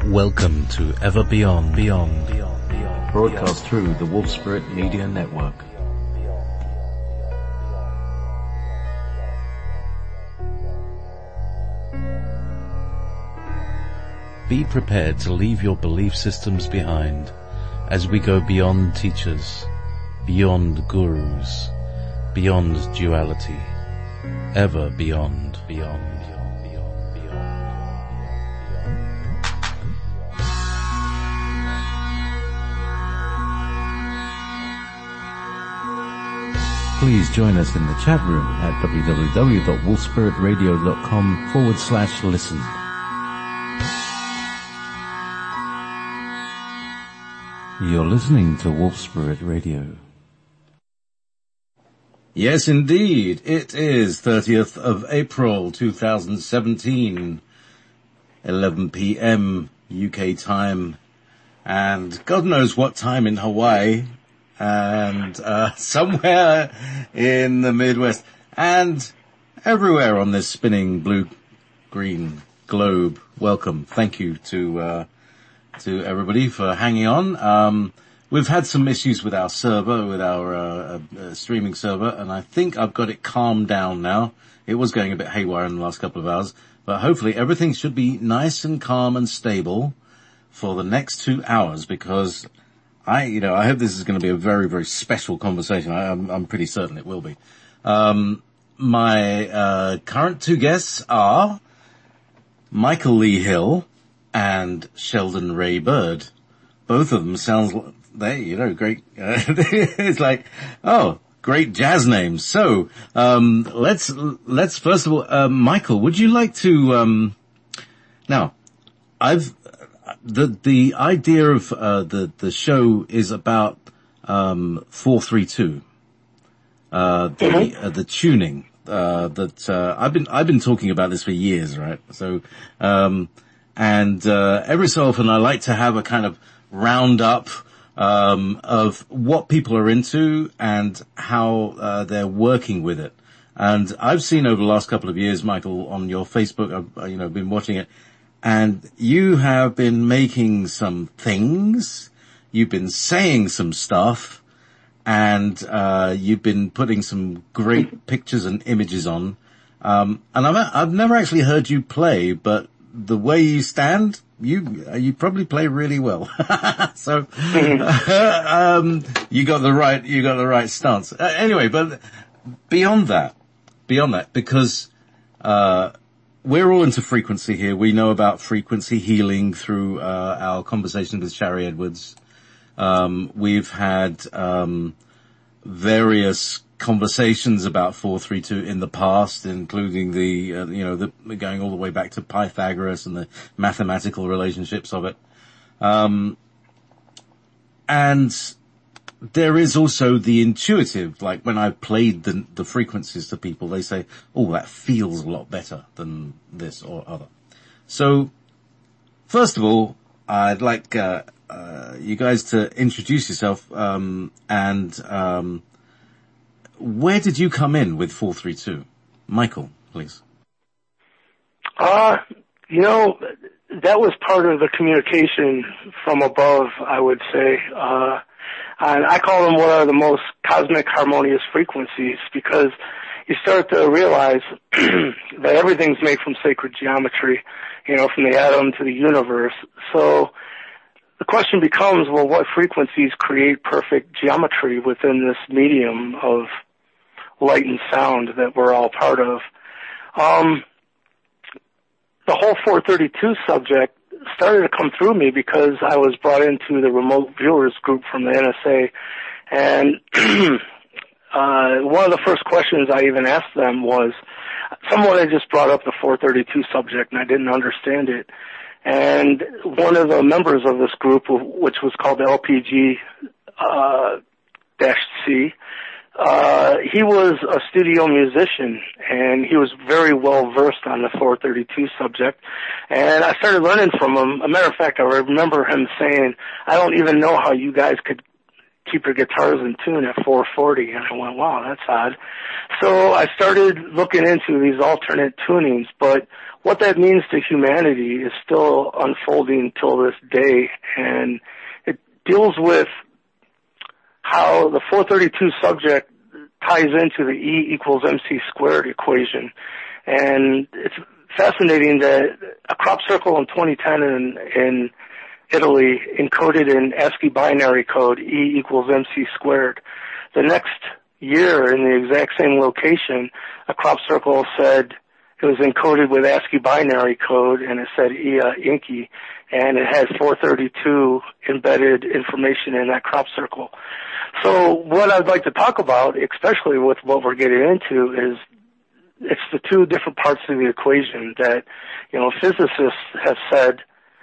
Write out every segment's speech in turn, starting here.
Welcome to Ever Beyond, broadcast through the Wolf Spirit Media Network. Be prepared to leave your belief systems behind as we go beyond teachers, beyond gurus, beyond duality, ever beyond. Please join us in the chat room at www.wolfspiritradio.com/listen. You're listening to Wolf Spirit Radio. Yes, indeed. It is 30th of April 2017, 11 p.m. UK time, and God knows what time in Hawaii, and somewhere in the Midwest, and everywhere on this spinning blue-green globe. Welcome. Thank you to everybody for hanging on. We've had some issues with our server, with our streaming server, and I think I've got it calmed down now. It was going a bit haywire in the last couple of hours, but hopefully everything should be nice and calm and stable for the next 2 hours, because I hope this is going to be a very, very special conversation. I'm pretty certain it will be. My current two guests are Michael Lee Hill and Sheldon Ray Bird. Both of them sounds great. It's like, great jazz names. So, let's first of all, Michael, would you like to, now, the idea of, the show is about, 432, the tuning, I've been talking about this for years, right? So, every so often I like to have a kind of roundup of what people are into and how they're working with it. And I've seen over the last couple of years, Michael, on your Facebook, I've been watching it, and you have been making some things, you've been saying some stuff, and you've been putting some great pictures and images on. And I've never actually heard you play, but the way you stand, you probably play really well. So, you got the right stance. Anyway, but beyond that, because, we're all into frequency here. We know about frequency healing through, our conversation with Shari Edwards. We've had, various conversations about 432 in the past, including the going all the way back to Pythagoras and the mathematical relationships of it. And there is also the intuitive, like when I played the frequencies to people, they say, oh, that feels a lot better than this or other. So, first of all, I'd like, you guys to introduce yourself, where did you come in with 432? Michael, please. That was part of the communication from above, I would say. And I call them one of the most cosmic harmonious frequencies, because you start to realize that everything's made from sacred geometry, from the atom to the universe. So the question becomes, well, what frequencies create perfect geometry within this medium of light and sound that we're all part of? The whole 432 subject started to come through me because I was brought into the remote viewers group from the NSA, and one of the first questions I even asked them was, someone had just brought up the 432 subject and I didn't understand it. And one of the members of this group, which was called the LPG-C, he was a studio musician, and he was very well versed on the 432 subject. And I started learning from him. As a matter of fact, I remember him saying, I don't even know how you guys could keep your guitars in tune at 440. And I went, wow, that's odd. So I started looking into these alternate tunings, but what that means to humanity is still unfolding till this day. And it deals with how the 432 subject ties into the E equals MC squared equation. And it's fascinating that a crop circle in 2010 in Italy encoded in ASCII binary code E equals MC squared. The next year in the exact same location, a crop circle said it was encoded with ASCII binary code and it said Ia Inki, and it had 432 embedded information in that crop circle. So what I'd like to talk about, especially with what we're getting into, is it's the two different parts of the equation that, physicists have said,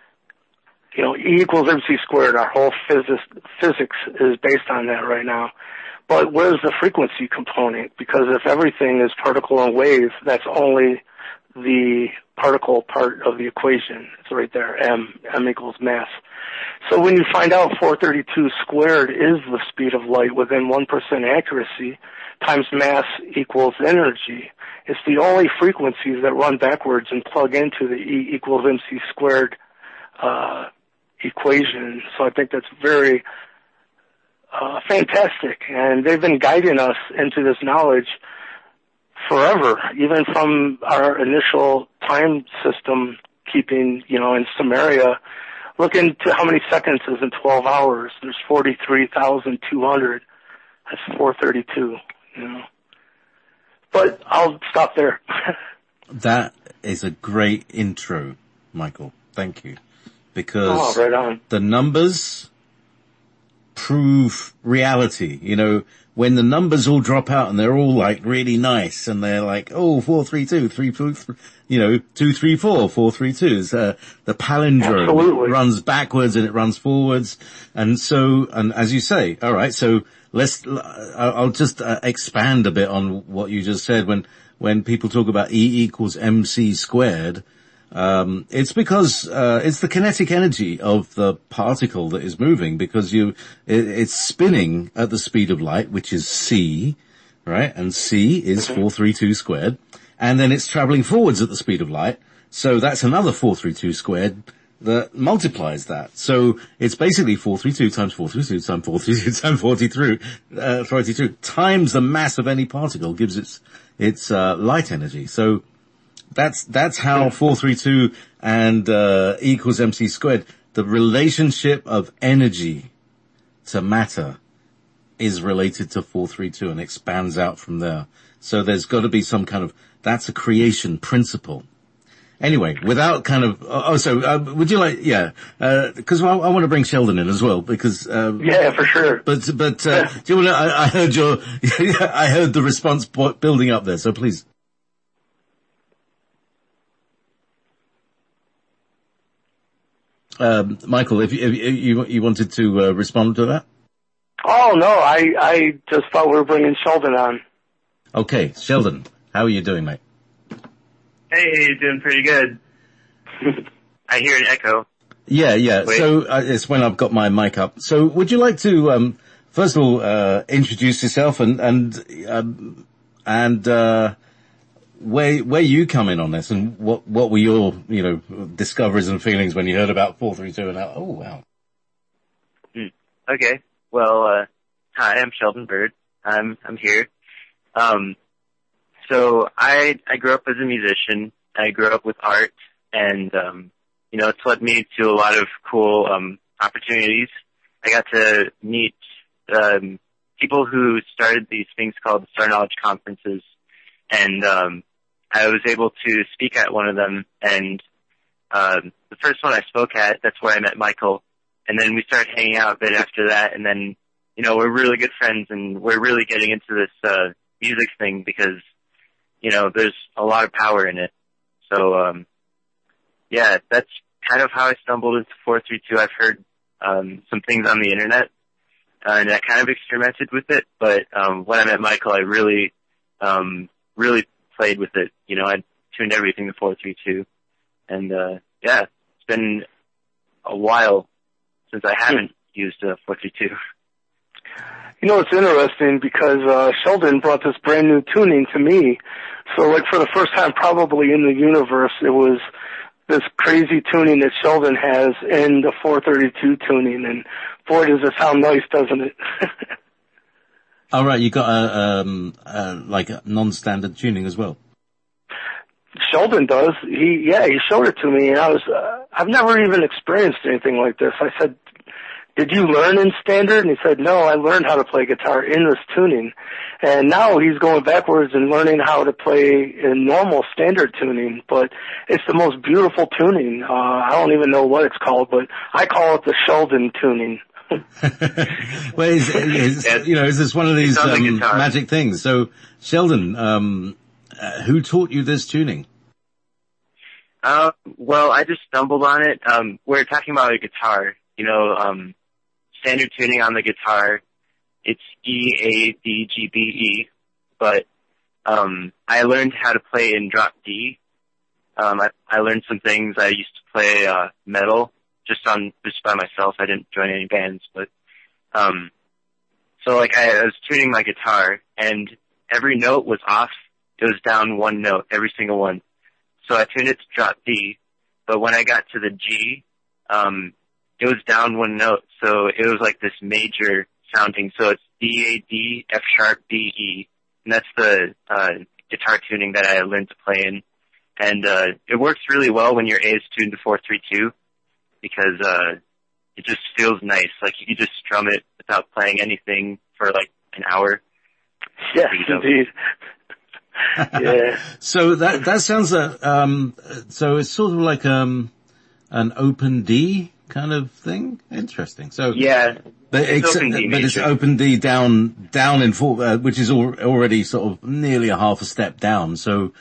E equals MC squared. Our whole physics is based on that right now. But where's the frequency component? Because if everything is particle and wave, that's only the particle part of the equation. It's right there, M equals mass. So when you find out 432 squared is the speed of light within 1% accuracy times mass equals energy, it's the only frequencies that run backwards and plug into the E equals MC squared equation. So I think that's very fantastic. And they've been guiding us into this knowledge forever, even from our initial time system keeping, in Sumeria. Look into how many seconds is in 12 hours. There's 43,200. That's 432, But I'll stop there. That is a great intro, Michael. Thank you. Because right on. The numbers prove reality. When the numbers all drop out and they're all like really nice and they're like, 432, 234, 432s. The palindrome Absolutely. runs backwards and it runs forwards. And as you say, all right, so I'll just expand a bit on what you just said. When people talk about E equals MC squared, it's because it's the kinetic energy of the particle that is moving, because it's spinning at the speed of light, which is c, right? And c is 432 squared, and then it's traveling forwards at the speed of light, so that's another 432 squared that multiplies that. So it's basically 432 times 432 times 432 times 42 times the mass of any particle gives its light energy. So that's how 432 and equals MC squared, the relationship of energy to matter is related to 432 and expands out from there. So there's got to be some kind of, that's a creation principle. Anyway, without kind of, would you like, because I want to bring Sheldon in as well, because, yeah, for sure. But, do you want to, I heard I heard the response building up there, so please. Michael, if you wanted to respond to that? Oh, no, I just thought we were bringing Sheldon on. Okay, Sheldon, how are you doing, mate? Hey, doing pretty good. I hear an echo. Yeah. Wait. So it's when I've got my mic up. So would you like to, first of all, introduce yourself and where you come in on this, and what were your, discoveries and feelings when you heard about 432 and how, oh wow. Okay. Well, hi, I'm Sheldon Bird. I'm here. So I grew up as a musician. I grew up with art, and, it's led me to a lot of cool, opportunities. I got to meet, people who started these things called Star Knowledge Conferences, and, I was able to speak at one of them, and, the first one I spoke at, that's where I met Michael, and then we started hanging out a bit after that, and then, we're really good friends, and we're really getting into this, music thing because, there's a lot of power in it. So, that's kind of how I stumbled into 432. I've heard, some things on the internet, and I kind of experimented with it, but, when I met Michael, I really, really played with it. I tuned everything to 432, and, it's been a while since I haven't used 432. You know, it's interesting because Sheldon brought this brand new tuning to me. So, like, for the first time probably in the universe, it was this crazy tuning that Sheldon has in the 432 tuning. And boy, does it sound nice, doesn't it? All right, you got like a non-standard tuning as well. Sheldon does. He showed it to me, and I've never even experienced anything like this. I said, did you learn in standard? And he said, no, I learned how to play guitar in this tuning. And now he's going backwards and learning how to play in normal standard tuning, but it's the most beautiful tuning. I don't even know what it's called, but I call it the Sheldon tuning. Well, is this one of these magic things? So, Sheldon, who taught you this tuning? Well, I just stumbled on it. We're talking about a guitar, standard tuning on the guitar. It's E, A, D, G, B, E, but, I learned how to play in drop D. I learned some things. I used to play, metal just by myself. I didn't join any bands, but, so like I was tuning my guitar and every note was off. It was down one note, every single one. So I tuned it to drop D, but when I got to the G, it was down one note. So it was like this major sounding. So it's D, A, D, F sharp, B, E. And that's the, guitar tuning that I learned to play in. And, it works really well when your A is tuned to 432 because, it just feels nice. Like you could just strum it without playing anything for like an hour. Yes, indeed. Yeah. So that sounds, so it's sort of like, an open D kind of thing. Interesting. So yeah, it's open D major. But it's open D down in four, which is already sort of nearly a half a step down. So,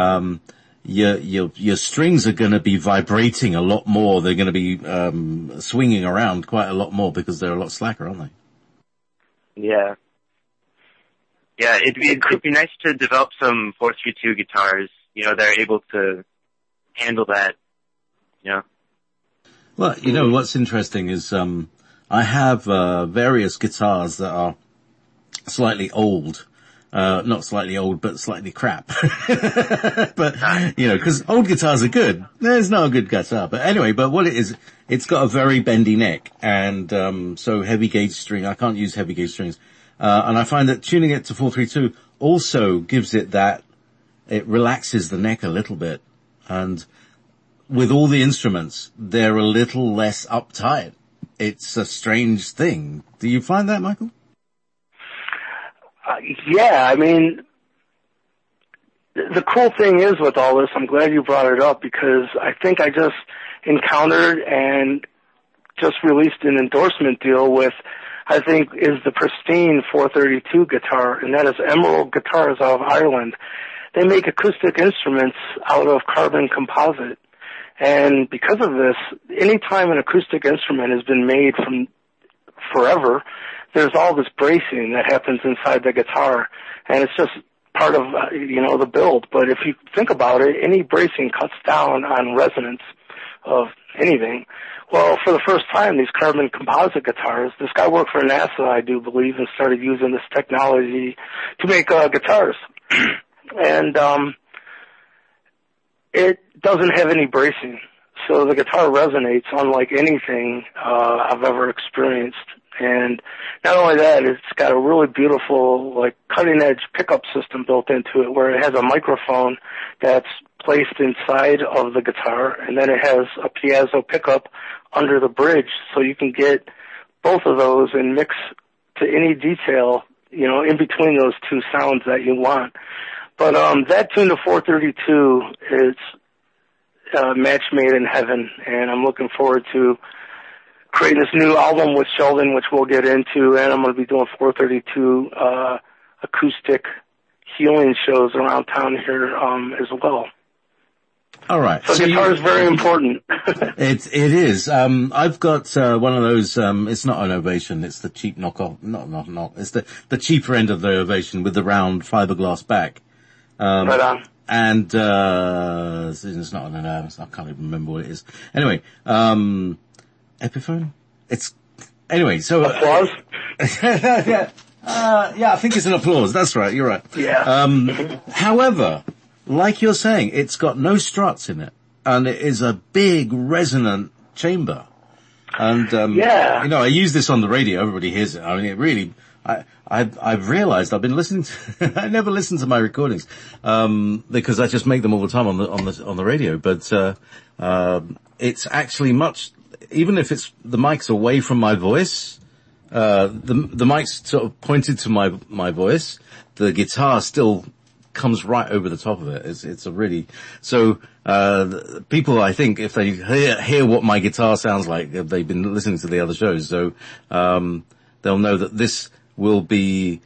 your strings are going to be vibrating a lot more. They're going to be, swinging around quite a lot more because they're a lot slacker, aren't they? Yeah. Yeah, it'd be nice to develop some 432 guitars, they're able to handle that, Well, what's interesting is, I have, various guitars that are slightly old. Not slightly old, but slightly crap. But, cause old guitars are good. There's no good guitar. But anyway, but what it is, it's got a very bendy neck and, so heavy gauge string. I can't use heavy gauge strings. And I find that tuning it to 432 also gives it it relaxes the neck a little bit. And with all the instruments, they're a little less uptight. It's a strange thing. Do you find that, Michael? Yeah, I mean, the cool thing is with all this, I'm glad you brought it up because I think I just encountered and just released an endorsement deal with, I think, is the pristine 432 guitar, and that is Emerald Guitars out of Ireland. They make acoustic instruments out of carbon composite. And because of this, anytime an acoustic instrument has been made from forever, there's all this bracing that happens inside the guitar, and it's just part of, the build. But if you think about it, any bracing cuts down on resonance of anything. Well, for the first time, these carbon composite guitars, this guy worked for NASA, I do believe, and started using this technology to make guitars. And it doesn't have any bracing. So the guitar resonates unlike anything I've ever experienced. And not only that, it's got a really beautiful, cutting-edge pickup system built into it where it has a microphone that's placed inside of the guitar, and then it has a piezo pickup under the bridge, so you can get both of those and mix to any detail, in between those two sounds that you want. But that tune to 432 is a match made in heaven, and I'm looking forward to creating this new album with Sheldon, which we'll get into, and I'm going to be doing 432 acoustic healing shows around town here as well. All right. So guitar is very important. It is. I've got one of those. It's not an Ovation. It's the cheap knockoff. Not. It's the cheaper end of the Ovation with the round fiberglass back. Right on. And it's not an I can't even remember what it is. Anyway, Epiphone. So Applause. yeah. Yeah, I think it's an applause. That's right. You're right. Yeah. However, like you're saying, it's got no struts in it, and it is a big resonant chamber. And Yeah. I use this on the radio. Everybody hears it. I mean, it really. I've realized I've been listening to. I never listen to my recordings because I just make them all the time on the radio. But it's actually much. Even if it's the mic's away from my voice, the mic's sort of pointed to my voice. The guitar still comes right over the top of it. It's a really so. People, I think, if they hear what my guitar sounds like, they've been listening to the other shows, so they'll know that this will be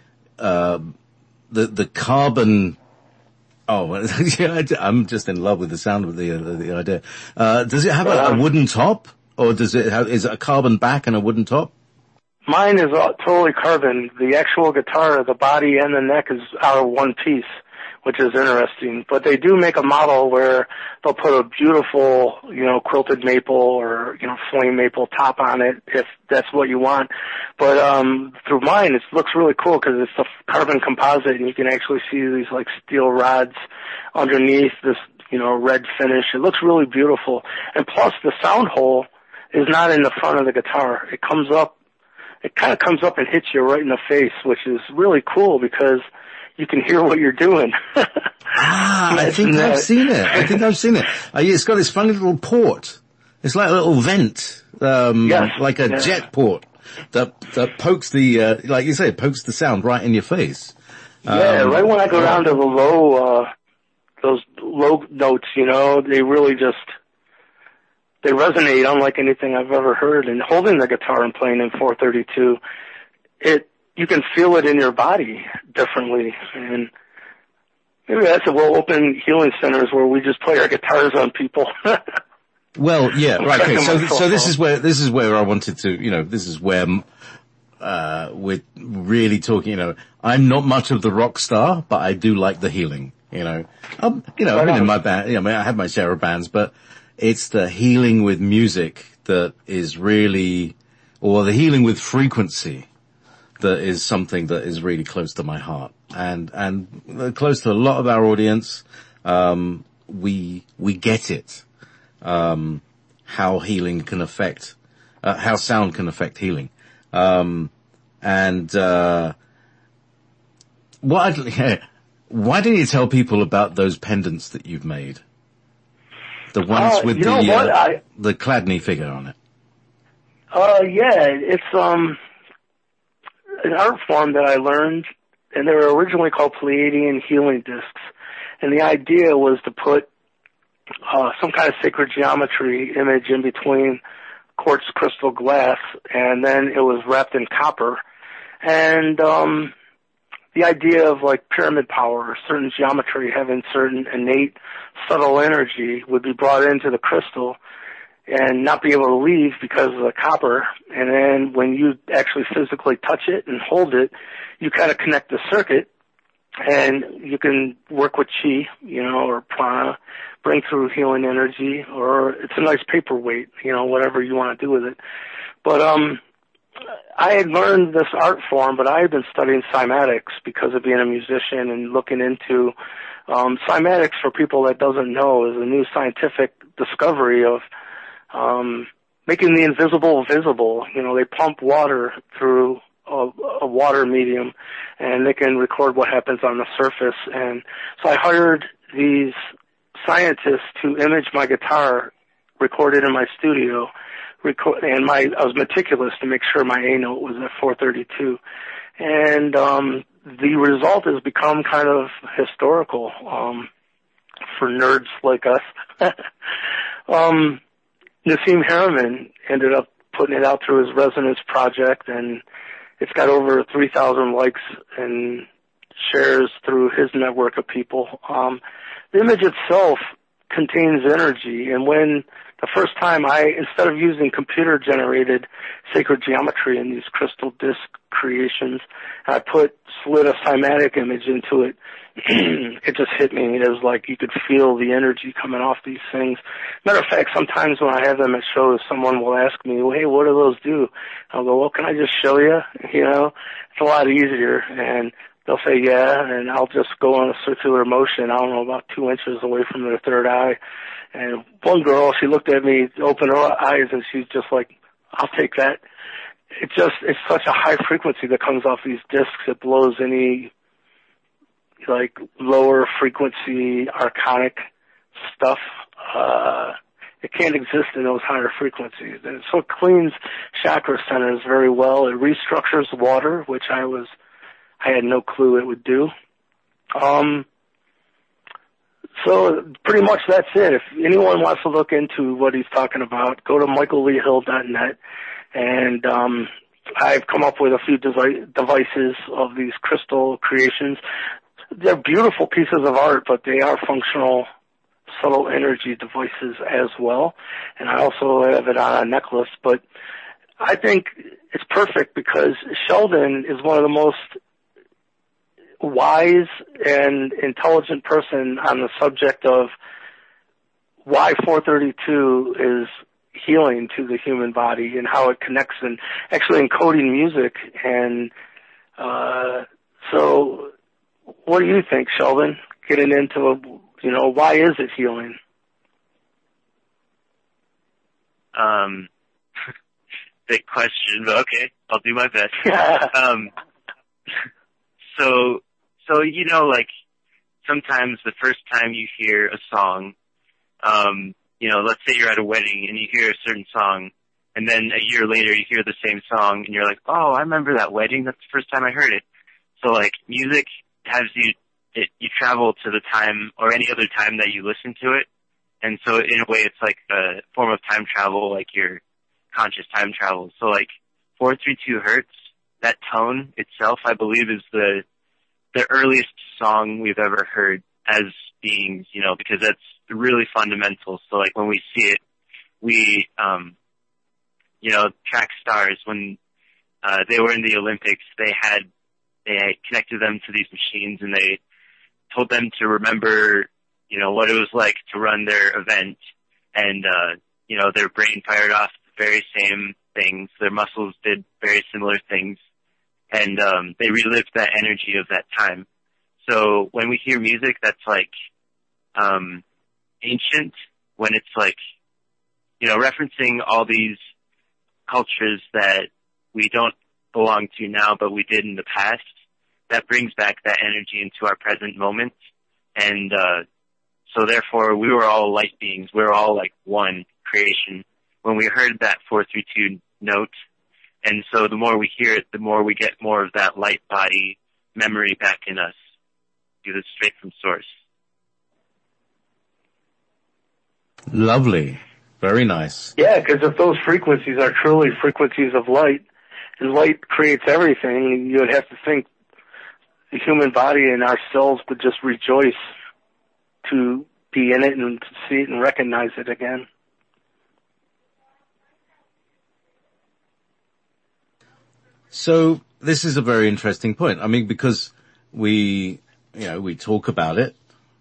the carbon. Oh, I'm just in love with the sound of the idea. Does it have a wooden top, or is it a carbon back and a wooden top? Mine is totally carbon. The actual guitar, the body and the neck are one piece, which is interesting. But they do make a model where they'll put a beautiful, quilted maple or, flame maple top on it if that's what you want. But through mine, it looks really cool because it's a carbon composite, and you can actually see these like steel rods underneath this, red finish. It looks really beautiful. And plus, the sound hole is not in the front of the guitar. It kind of comes up and hits you right in the face, which is really cool because you can hear what you're doing. I think I've seen it. It's got this funny little port. It's like a little vent, like a jet port that pokes the, like you say, pokes the sound right in your face. Right when I go down to the those low notes, they really they resonate unlike anything I've ever heard. And holding the guitar and playing in 432, you can feel it in your body differently. And maybe that's we'll open healing centers where we just play our guitars on people. Well, yeah, right. Okay. So this is where I wanted to, this is where, we're really talking, I'm not much of the rock star, but I do like the healing, I've been in my band, I have my share of bands, but it's the healing with music that is really, or the healing with frequency that is something that is really close to my heart and close to a lot of our audience. We get it. How healing can affect, how sound can affect healing. Why don't you tell people about those pendants that you've made? The ones with the Chladni figure on it. It's, an art form that I learned, and they were originally called Pleiadian healing discs. And the idea was to put some kind of sacred geometry image in between quartz crystal glass, and then it was wrapped in copper. And the idea of like pyramid power or certain geometry having certain innate subtle energy would be brought into the crystal and not be able to leave because of the copper. And then when you actually physically touch it and hold it, you kind of connect the circuit, and you can work with chi, or prana, bring through healing energy, or it's a nice paperweight, whatever you want to do with it. But I had learned this art form, but I had been studying cymatics because of being a musician and looking into cymatics. For people that doesn't know, is a new scientific discovery of making the invisible visible. They pump water through a water medium, and they can record what happens on the surface. And so I hired these scientists to image my guitar, record it in my studio, I was meticulous to make sure my A note was at 432. And the result has become kind of historical for nerds like us. Nassim Harriman ended up putting it out through his Resonance project, and it's got over 3,000 likes and shares through his network of people. The image itself contains energy, and when the first time instead of using computer-generated sacred geometry in these crystal disc creations, I slid a cymatic image into it. it just hit me. It was like you could feel the energy coming off these things. Matter of fact, sometimes when I have them at shows, someone will ask me, well, hey, what do those do? I'll go, well, can I just show you? You know, it's a lot easier. And they'll say, yeah, and I'll just go on a circular motion, I don't know, about 2 inches away from their third eye. And one girl, she looked at me, opened her eyes, and she's just like, I'll take that. It's such a high frequency that comes off these discs. It blows any, like, lower frequency archonic stuff. It can't exist in those higher frequencies. And so it cleans chakra centers very well. It restructures water, which I had no clue it would do. So pretty much that's it. If anyone wants to look into what he's talking about, go to michaelleehill.net. And I've come up with a few devices of these crystal creations. They're beautiful pieces of art, but they are functional, subtle energy devices as well. And I also have it on a necklace. But I think it's perfect because Sheldon is one of the most wise and intelligent person on the subject of why 432 is healing to the human body and how it connects, and actually encoding music. And so what do you think, Sheldon, getting into, why is it healing? Big question, but okay, I'll do my best. So like sometimes the first time you hear a song, let's say you're at a wedding and you hear a certain song, and then a year later you hear the same song and you're like, oh, I remember that wedding. That's the first time I heard it. So like music has you travel to the time or any other time that you listen to it. And so in a way it's like a form of time travel, like your conscious time travel. So like 432 Hertz, that tone itself, I believe, is the earliest song we've ever heard as beings, because that's really fundamental. So like when we see it, we, track stars, when, they were in the Olympics, they had connected them to these machines and they told them to remember, what it was like to run their event. And, their brain fired off the very same things. Their muscles did very similar things. And, they relived that energy of that time. So when we hear music that's like, ancient, when it's like, referencing all these cultures that we don't belong to now, but we did in the past, that brings back that energy into our present moment. And, so therefore we were all light beings. We were all like one creation when we heard that 432 note. And so the more we hear it, the more we get more of that light body memory back in us. Do this straight from source. Lovely. Very nice. Yeah, because if those frequencies are truly frequencies of light, and light creates everything, you would have to think the human body and our cells would just rejoice to be in it and to see it and recognize it again. So this is a very interesting point. I mean, because we talk about it.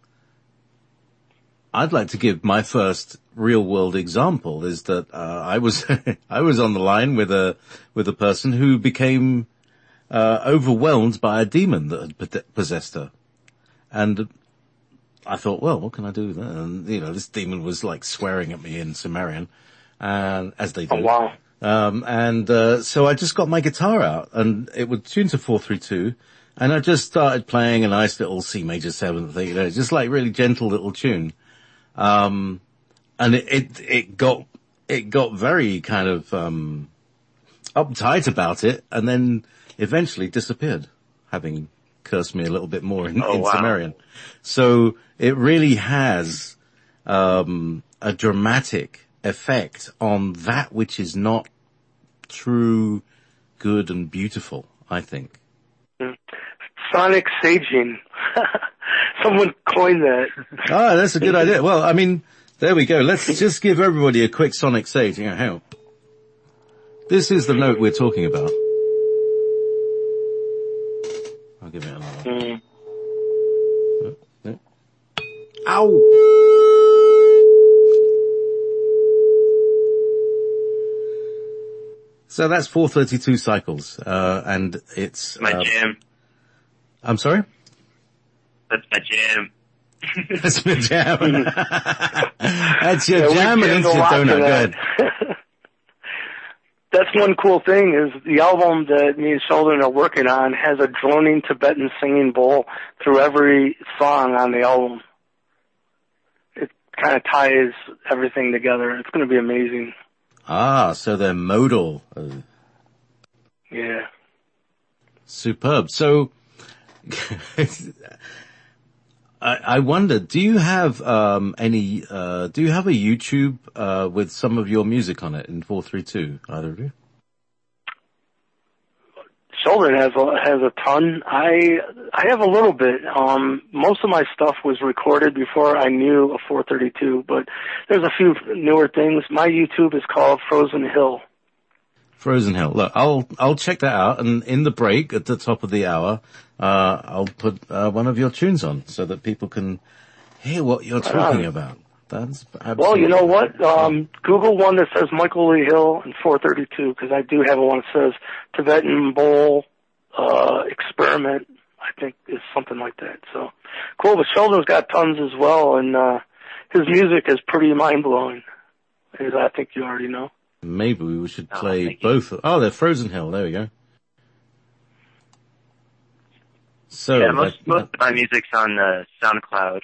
I'd like to give my first real world example is that, I was on the line with a person who became, overwhelmed by a demon that had possessed her. And I thought, well, what can I do with that? And, this demon was like swearing at me in Sumerian, and as they do. Oh, wow. So I just got my guitar out and it was tuned to 432 and I just started playing a nice little C major 7th thing, just like really gentle little tune. And it got very kind of, uptight about it and then eventually disappeared, having cursed me a little bit more in Sumerian. So it really has, a dramatic effect on that which is not true, good and beautiful, I think. Sonic saging. Someone coined that. Ah, that's a good idea. Well, I mean, there we go. Let's just give everybody a quick sonic sage. Help. This is the note we're talking about. I'll give it another one. Ow! So that's 432 cycles, and it's... My jam. I'm sorry? That's my jam. That's my jam. That's your jam and it's your donut. Go ahead. That's one cool thing is the album that me and Sheldon are working on has a droning Tibetan singing bowl through every song on the album. It kind of ties everything together. It's going to be amazing. Ah, so they're modal. Yeah. Superb. So, I wonder, do you have do you have a YouTube with some of your music on it in 432, either of you? Sheldon has a ton. I have a little bit. Most of my stuff was recorded before I knew a 432, but there's a few newer things. My YouTube is called Frozen Hill. Frozen Hill. Look, I'll check that out, and in the break at the top of the hour, I'll put one of your tunes on so that people can hear what you're talking about. That's absolutely... Well, you know what? Google one that says Michael Lee Hill and 432, because I do have one that says Tibetan Bowl Experiment, I think is something like that. So cool. But Sheldon's got tons as well, and his music is pretty mind-blowing, as I think you already know. Maybe we should play both. Oh, they're Frozen Hill. There we go. So yeah, most of my music's on SoundCloud.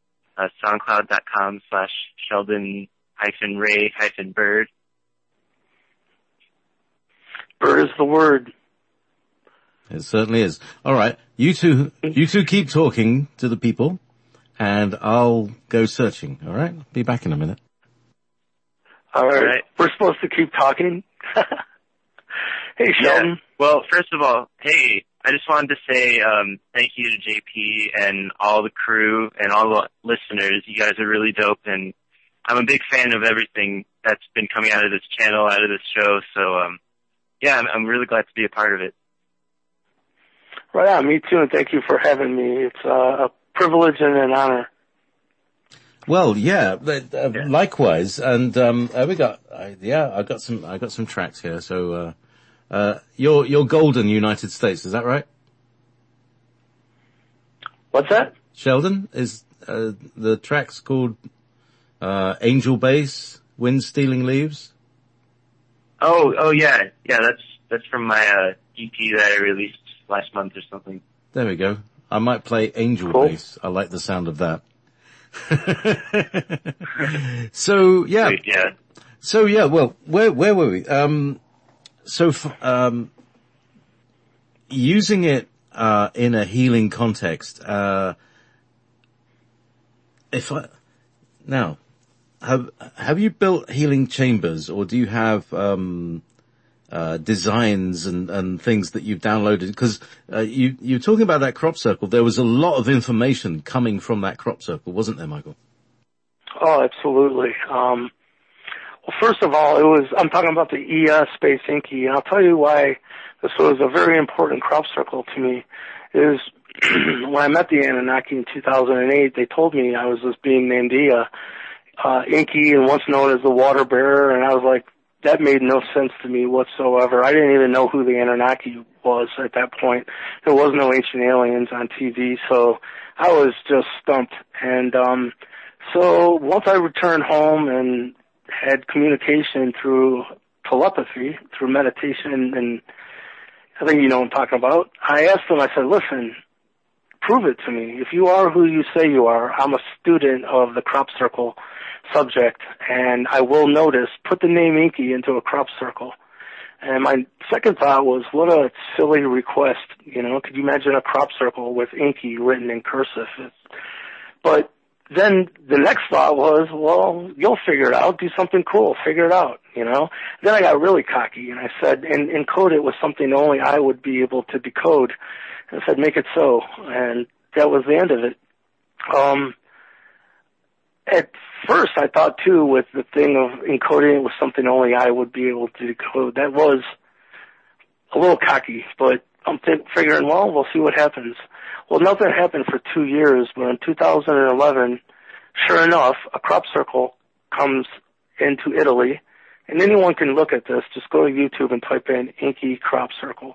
SoundCloud.com/Sheldon-Ray-Bird. Bird is the word. It certainly is. All right. You two keep talking to the people, and I'll go searching. All right? Be back in a minute. All right. We're supposed to keep talking. Hey, Sheldon. Yeah. Well, first of all, hey, I just wanted to say thank you to JP and all the crew and all the listeners. You guys are really dope, and I'm a big fan of everything that's been coming out of this channel, out of this show. So, yeah, I'm really glad to be a part of it. Right on. Me too, and thank you for having me. It's a privilege and an honor. Well, yeah, likewise. And I got some tracks here. So you're Golden United States, is that right? What's that? Sheldon, is the track's called Angel Bass, Wind Stealing Leaves? Oh yeah. Yeah, that's from my EP that I released last month or something. There we go. I might play Angel Bass. I like the sound of that. So yeah. Wait, yeah. So yeah, well, where were we? Using it in a healing context. Have you built healing chambers, or do you have designs and things that you've downloaded? Because you're talking about that crop circle. There was a lot of information coming from that crop circle, wasn't there, Michael? Oh, absolutely. Well, first of all, I'm talking about the ES Space Inky, and I'll tell you why this was a very important crop circle to me. Is when I met the Anunnaki in 2008, they told me I was this being named Inky, and once known as the Water Bearer, and I was like, that made no sense to me whatsoever. I didn't even know who the Anunnaki was at that point. There was no Ancient Aliens on TV, so I was just stumped. And so once I returned home and had communication through telepathy, through meditation, and I think you know what I'm talking about, I asked them, I said, listen, prove it to me. If you are who you say you are, I'm a student of the crop circle subject, and I will notice, put the name Inky into a crop circle. And my second thought was, what a silly request, you know, could you imagine a crop circle with Inky written in cursive? But then the next thought was, well, you'll figure it out, do something cool, figure it out, you know. Then I got really cocky, and I said, and encode it with something only I would be able to decode. And I said, make it so, and that was the end of it. At first, I thought, too, with the thing of encoding it with something only I would be able to decode, that was a little cocky, but I'm figuring, well, we'll see what happens. Well, nothing happened for 2 years, but in 2011, sure enough, a crop circle comes into Italy, and anyone can look at this. Just go to YouTube and type in Inky crop circle.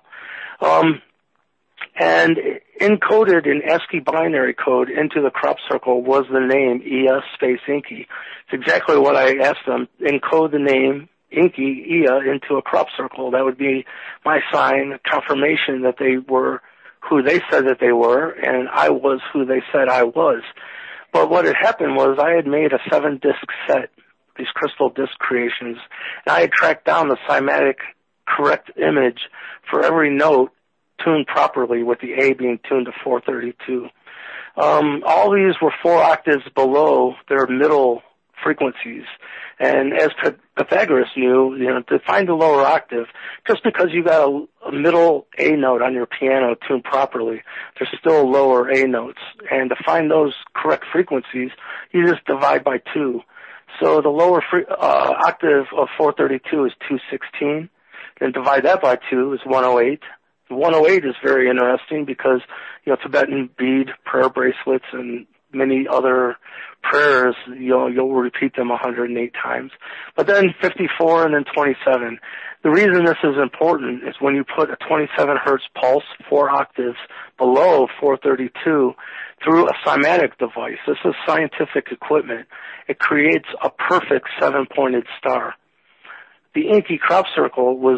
And encoded in ASCII binary code into the crop circle was the name Ea space Inky. It's exactly what I asked them. Encode the name Inky, Ea, into a crop circle. That would be my sign, confirmation that they were who they said that they were, and I was who they said I was. But what had happened was I had made a 7-disc set, these crystal disc creations, and I had tracked down the cymatic correct image for every note tuned properly, with the A being tuned to 432. All these were 4 octaves below their middle frequencies. And as Pythagoras knew, to find the lower octave, just because you got a middle A note on your piano tuned properly, there's still lower A notes. And to find those correct frequencies, you just divide by 2. So the lower octave of 432 is 216. Then divide that by 2 is 108. 108 is very interesting because, Tibetan bead prayer bracelets and many other prayers, you'll repeat them 108 times. But then 54 and then 27. The reason this is important is when you put a 27 hertz pulse 4 octaves below 432 through a cymatic device, this is scientific equipment, it creates a perfect 7-pointed star. The Inky crop circle was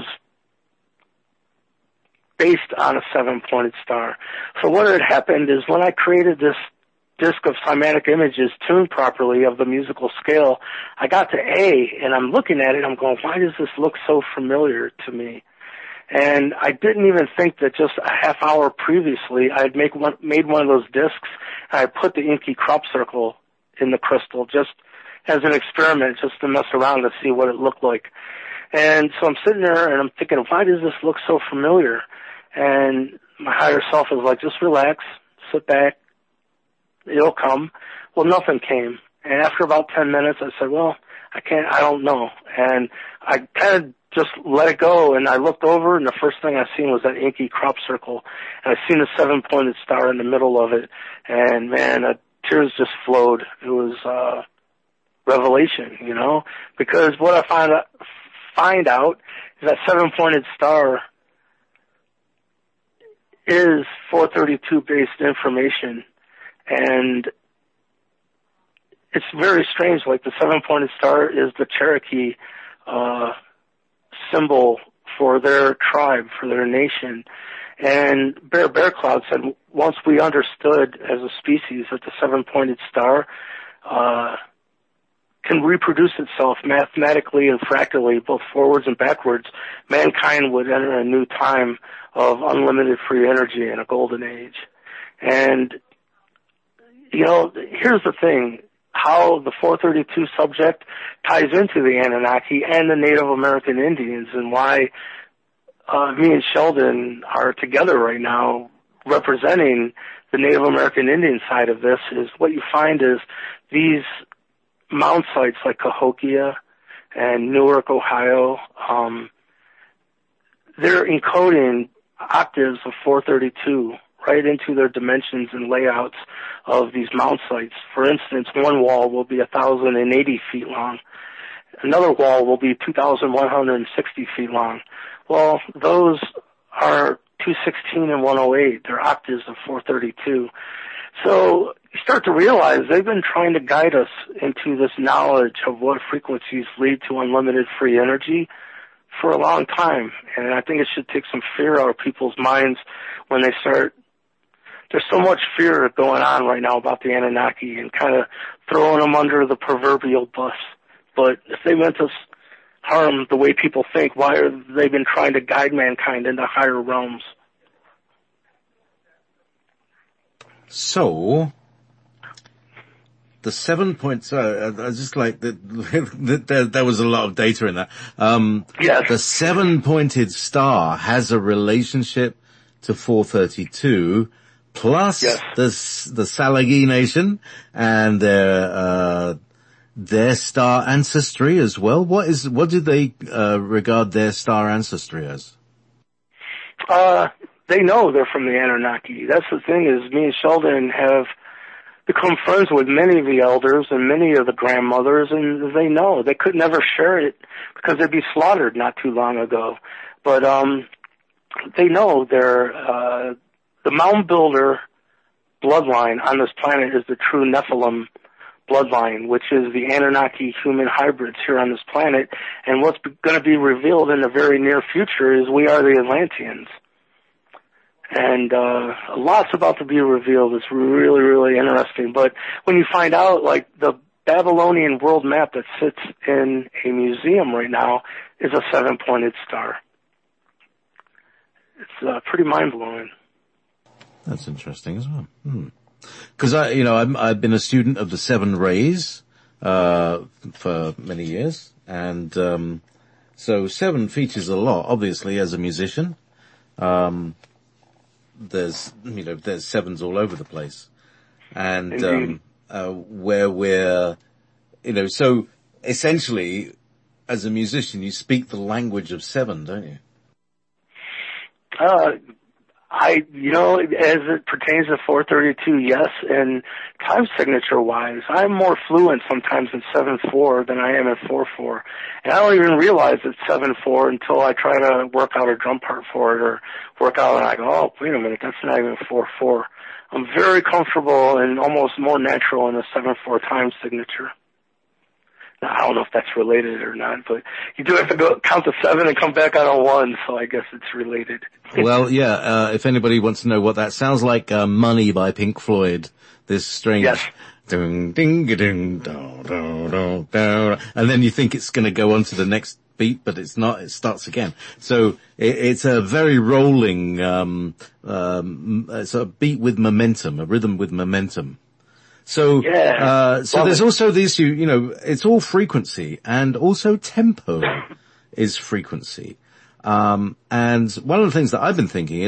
based on a 7-pointed star. So what had happened is when I created this disc of cymatic images tuned properly of the musical scale, I got to A, and I'm looking at it, I'm going, why does this look so familiar to me? And I didn't even think that just a half hour previously I had made one of those discs, and I put the Inky crop circle in the crystal just as an experiment, just to mess around to see what it looked like. And so I'm sitting there and I'm thinking, why does this look so familiar? And my higher self is like, just relax, sit back, it'll come. Well, nothing came. And after about 10 minutes, I said, well, I don't know. And I kind of just let it go, and I looked over, and the first thing I seen was that Inky crop circle, and I seen a 7-pointed star in the middle of it, and man, tears just flowed. It was revelation, because what I find out is that 7-pointed star is 432 based information, and it's very strange. Like the 7-pointed star is the Cherokee symbol for their tribe, for their nation. And Bear Cloud said once we understood as a species that the 7-pointed star can reproduce itself mathematically and fractally, both forwards and backwards, mankind would enter a new time of unlimited free energy in a golden age. And, here's the thing, how the 432 subject ties into the Anunnaki and the Native American Indians, and why me and Sheldon are together right now representing the Native American Indian side of this, is what you find is these mound sites like Cahokia and Newark, Ohio, they're encoding octaves of 432 right into their dimensions and layouts of these mound sites. For instance, one wall will be 1,080 feet long. Another wall will be 2,160 feet long. Well, those are 216 and 108. They're octaves of 432. So you start to realize they've been trying to guide us into this knowledge of what frequencies lead to unlimited free energy for a long time. And I think it should take some fear out of people's minds when they start. There's so much fear going on right now about the Anunnaki and kind of throwing them under the proverbial bus. But if they meant us harm the way people think, why are they been trying to guide mankind into higher realms? So, the 7 points, I just like that there was a lot of data in that. Yes. The 7-pointed star has a relationship to 432, plus yes. the Salagi Nation and their star ancestry as well. What do they regard their star ancestry as? They know they're from the Anunnaki. That's the thing, is me and Sheldon have become friends with many of the elders and many of the grandmothers, and they know they could never share it because they'd be slaughtered not too long ago. But they know they're the mound builder bloodline on this planet is the true Nephilim bloodline, which is the Anunnaki human hybrids here on this planet. And what's going to be revealed in the very near future is we are the Atlanteans. And lots about to be revealed. It's really, really interesting. But when you find out, like, the Babylonian world map that sits in a museum right now is a 7-pointed star. It's pretty mind-blowing. That's interesting as well. Because I've been a student of the 7 rays for many years, and so 7 features a lot. Obviously, as a musician, there's 7s all over the place, and where we're, so essentially, as a musician, you speak the language of 7, don't you? As it pertains to 432, yes, and time signature wise, I'm more fluent sometimes in 7/4 than I am in 4/4. And I don't even realize it's 7/4 until I try to work out a drum part for it or work out and I go, oh, wait a minute, that's not even 4/4. I'm very comfortable and almost more natural in the 7/4 time signature. Now, I don't know if that's related or not, but you do have to go count to 7 and come back on a 1, so I guess it's related. Well, yeah, if anybody wants to know what that sounds like, Money by Pink Floyd, this strange ding ding ding dong dong dong dong, and then you think it's going to go on to the next beat, but it's not. It starts again. So it's a very rolling, it's a beat with momentum, a rhythm with momentum. So, so there's also the issue, it's all frequency, and also tempo is frequency. And one of the things that I've been thinking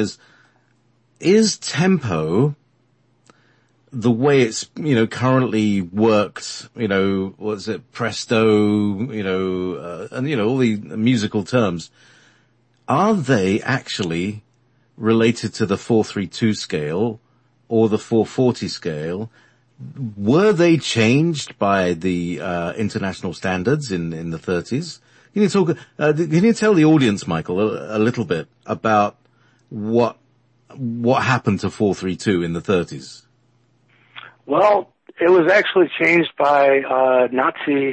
is tempo the way it's, currently worked, what's it, presto, and, all the musical terms, are they actually related to the 432 scale or the 440 scale? Were they changed by the international standards in the 30s? Can you talk? Can you tell the audience, Michael, a little bit about what happened to 432 in the 30s? Well, it was actually changed by a Nazi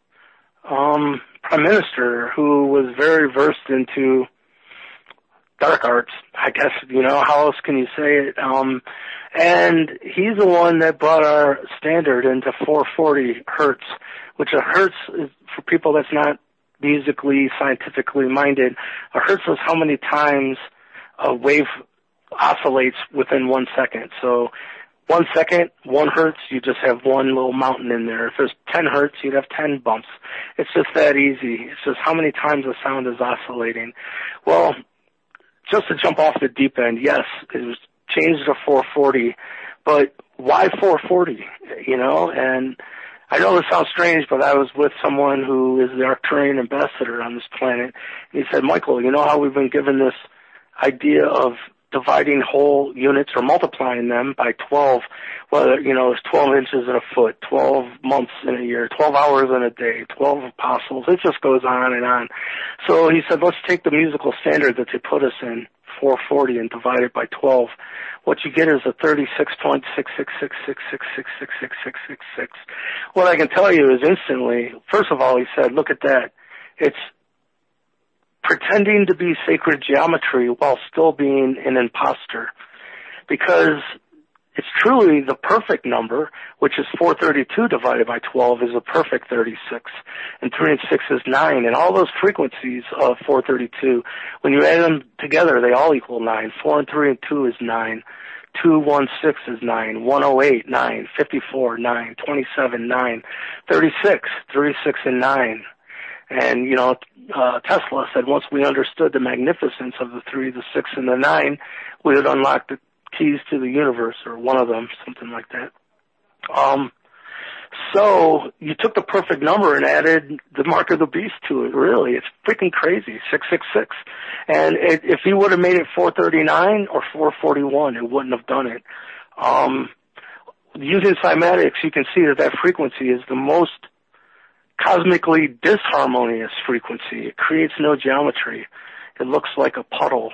prime minister who was very versed into dark arts, I guess. How else can you say it? And he's the one that brought our standard into 440 hertz, which a hertz is, for people that's not musically, scientifically minded, a hertz is how many times a wave oscillates within 1 second. So 1 second, 1 hertz, you just have one little mountain in there. If there's 10 hertz, you'd have 10 bumps. It's just that easy. It's just how many times the sound is oscillating. Well, just to jump off the deep end, yes, it was changed to 440, but why 440, And I know this sounds strange, but I was with someone who is the Arcturian ambassador on this planet, and he said, Michael, you know how we've been given this idea of dividing whole units or multiplying them by 12, whether, it's 12 inches in a foot, 12 months in a year, 12 hours in a day, 12 apostles, it just goes on and on. So he said, let's take the musical standard that they put us in, 440, and divide it by 12. What you get is a 36.66666666666. What I can tell you is instantly, first of all, he said, look at that. It's pretending to be sacred geometry while still being an imposter. Because it's truly the perfect number, which is 432 divided by 12 is a perfect 36. And 3 and 6 is 9. And all those frequencies of 432, when you add them together, they all equal 9. 4 and 3 and 2 is 9. 216 is 9. 108, 9. 54, 9. 27, 9. 36, 36 and 9. And, Tesla said once we understood the magnificence of the 3, the 6, and the 9, we would unlock the keys to the universe, or one of them, something like that. So you took the perfect number and added the mark of the beast to it, really. It's freaking crazy, 666. And if he would have made it 439 or 441, it wouldn't have done it. using cymatics, you can see that frequency is the most cosmically disharmonious frequency. It creates no geometry. It looks like a puddle.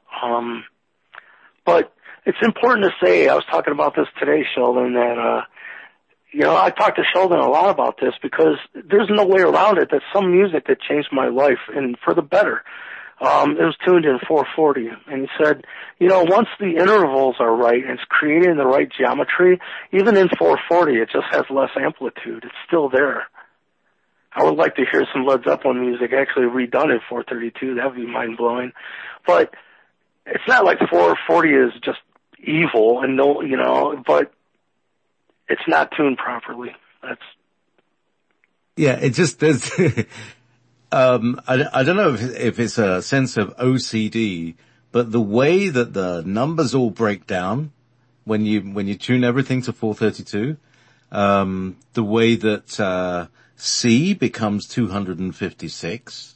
But it's important to say, I was talking about this today, Sheldon, that, I talked to Sheldon a lot about this because there's no way around it that some music that changed my life and for the better. It was tuned in 440, and he said, once the intervals are right and it's creating the right geometry, even in 440, it just has less amplitude. It's still there. I would like to hear some Led Zeppelin music actually redone in 432. That would be mind-blowing. But it's not like 440 is just evil and but it's not tuned properly. It just does. I don't know if it's a sense of OCD, but the way that the numbers all break down when you tune everything to 432, the way that C becomes 256,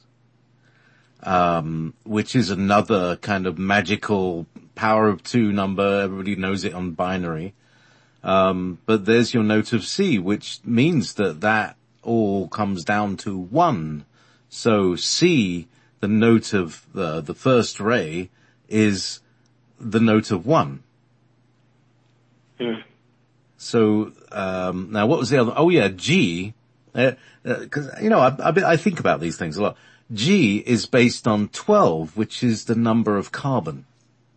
which is another kind of magical power of two number. Everybody knows it on binary. But there's your note of C, which means that all comes down to 1. So C, the note of the first ray, is the note of 1. So, now what was the other? Oh yeah, G. Cause, I think about these things a lot. G is based on 12, which is the number of carbon.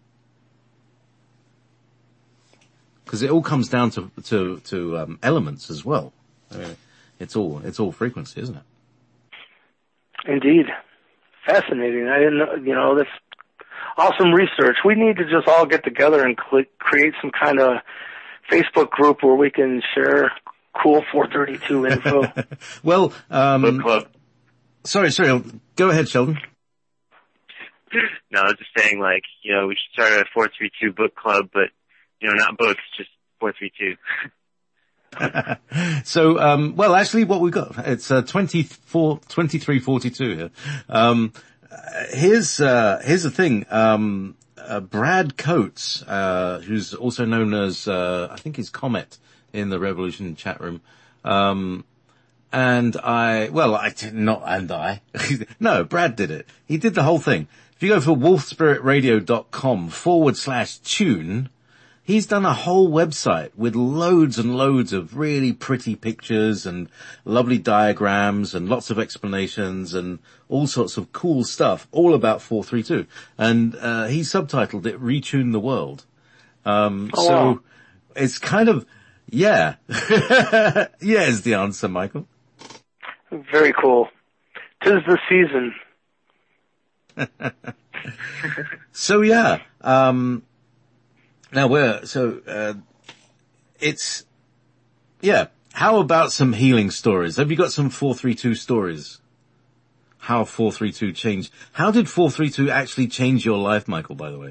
Cause it all comes down to elements as well. It's all frequency, isn't it? Indeed. Fascinating. I didn't know, that's awesome research. We need to just all get together and create some kind of Facebook group where we can share cool 432 info. Well, book club. Sorry, go ahead, Sheldon. No, I was just saying, we should start a 432 book club, but, not books, just 432. So, well, actually what we've got, it's 2342 here. Here's the thing. Brad Coates, who's also known as, I think he's Comet in the Revolution chat room. No, Brad did it. He did the whole thing. If you go for wolfspiritradio.com/tune, he's done a whole website with loads and loads of really pretty pictures and lovely diagrams and lots of explanations and all sorts of cool stuff, all about 432. And he subtitled it Retune the World. Wow. It's kind of, yeah. Yeah is the answer, Michael. Very cool. 'Tis the season. So yeah, now how about some healing stories? Have you got some 432 stories? How 432 changed? How did 432 actually change your life, Michael, by the way?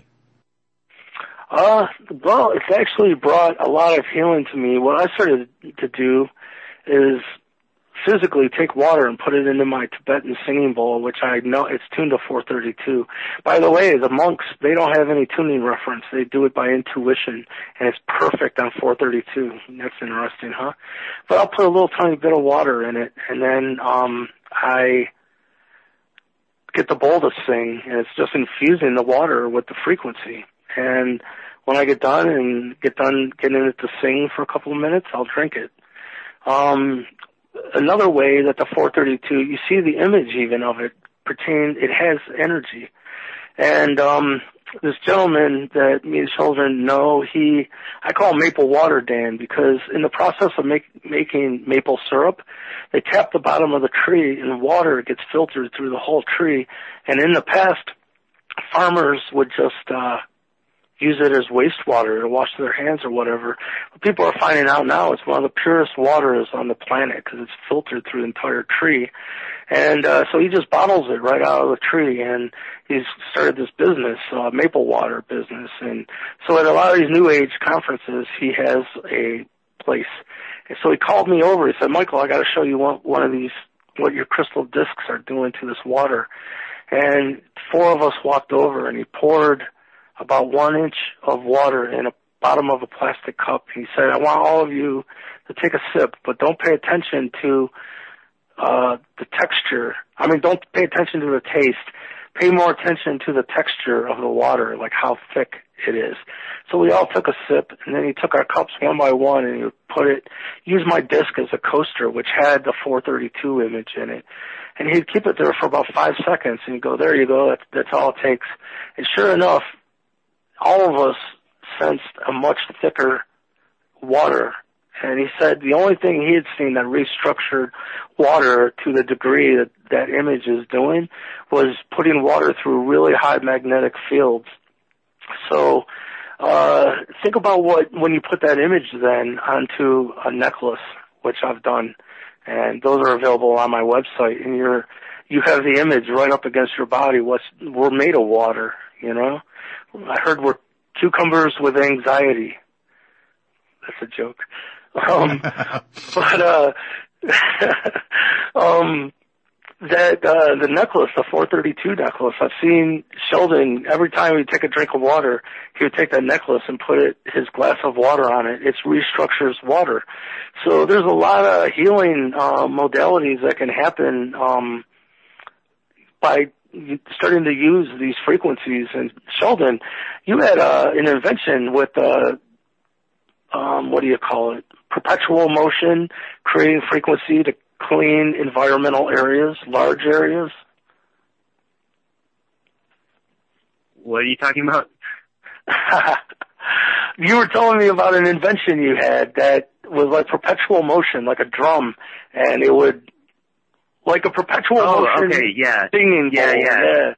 Well, it's actually brought a lot of healing to me. What I started to do is physically take water and put it into my Tibetan singing bowl, which I know it's tuned to 432. By the way, the monks, they don't have any tuning reference. They do it by intuition, and it's perfect on 432. That's interesting, huh? But I'll put a little tiny bit of water in it, and then I get the bowl to sing, and it's just infusing the water with the frequency. And when I get done getting it to sing for a couple of minutes, I'll drink it. Another way that the 432, you see the image even of it, it has energy. And this gentleman that me and children know, I call him Maple Water Dan, because in the process of making maple syrup, they tap the bottom of the tree and water gets filtered through the whole tree. And in the past, farmers would just use it as wastewater to wash their hands or whatever. But people are finding out now it's one of the purest waters on the planet because it's filtered through the entire tree. And so he just bottles it right out of the tree, and he's started this business, maple water business. And so at a lot of these New Age conferences, he has a place. And so he called me over. He said, Michael, I got to show you one of these, what your crystal discs are doing to this water. And 4 of us walked over, and he poured about 1 inch of water in a bottom of a plastic cup. He said, I want all of you to take a sip, but don't pay attention to the texture. I mean, don't pay attention to the taste. Pay more attention to the texture of the water, like how thick it is. So we all took a sip, and then he took our cups one by one, and he used my disc as a coaster, which had the 432 image in it. And he'd keep it there for about 5 seconds, and he'd go, there you go, that's all it takes. And sure enough, all of us sensed a much thicker water. And he said the only thing he had seen that restructured water to the degree that image is doing was putting water through really high magnetic fields. So think about when you put that image then onto a necklace, which I've done, and those are available on my website, and you have the image right up against your body. We're made of water, you know? I heard we're cucumbers with anxiety. That's a joke. The necklace, the 432 necklace, I've seen Sheldon, every time he'd take a drink of water, he would take that necklace and put his glass of water on it. It restructures water. So there's a lot of healing modalities that can happen by starting to use these frequencies. And Sheldon, you had an invention with what do you call it? Perpetual motion, creating frequency to clean environmental areas, large areas. What are you talking about? You were telling me about an invention you had that was like perpetual motion, like a drum, and it would, like a perpetual motion. Okay, yeah. Singing bowl. Yeah.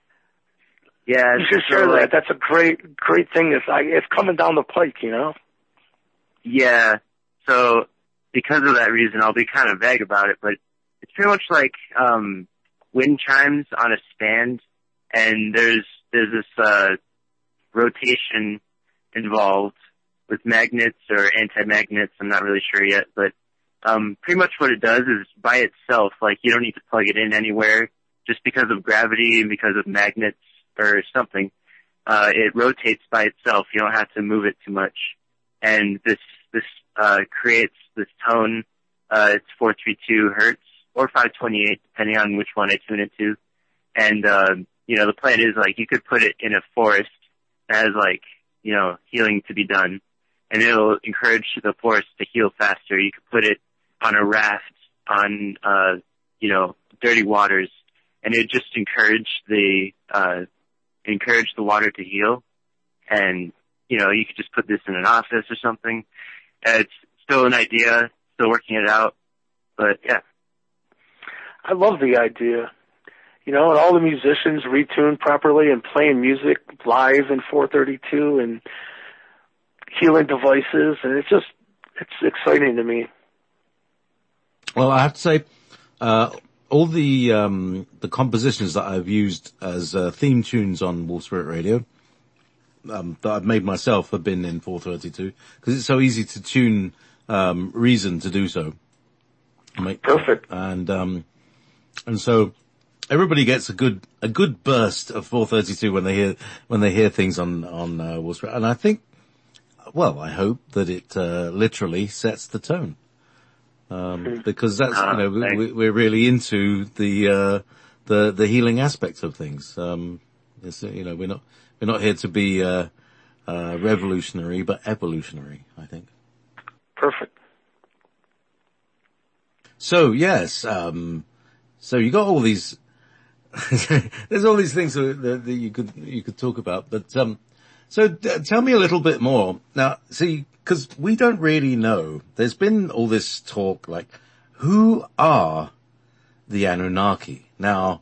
You should share that. That's a great thing. It's coming down the pike, you know? Yeah. So because of that reason, I'll be kind of vague about it, but it's pretty much like wind chimes on a stand, and there's this rotation involved with magnets or anti-magnets. I'm not really sure yet, but pretty much what it does is by itself, like you don't need to plug it in anywhere, just because of gravity and because of magnets or something. It rotates by itself. You don't have to move it too much. And this creates this tone. It's 432 hertz or 528, depending on which one I tune it to. And, the plan is like you could put it in a forest that has like, healing to be done, and it'll encourage the forest to heal faster. You could put it on a raft on, dirty waters, and it just encourage the water to heal. And, you could just put this in an office or something. It's still an idea, still working it out, but yeah. I love the idea. And all the musicians retuned properly and playing music live in 432 and healing devices, and it's exciting to me. Well, I have to say, all the compositions that I've used as theme tunes on Wolf Spirit Radio, that I've made myself have been in 432 because it's so easy to tune Reason to do so. Perfect. And so everybody gets a good burst of 432 when they hear things on Wolf Spirit. And I think, I hope that it literally sets the tone. Because that's, we're really into the healing aspect of things. We're not here to be, revolutionary, but evolutionary, I think. Perfect. So, yes, so you got all these, there's all these things that you could talk about, but, so tell me a little bit more. Now, see, because we don't really know. There's been all this talk, like, who are the Anunnaki? Now,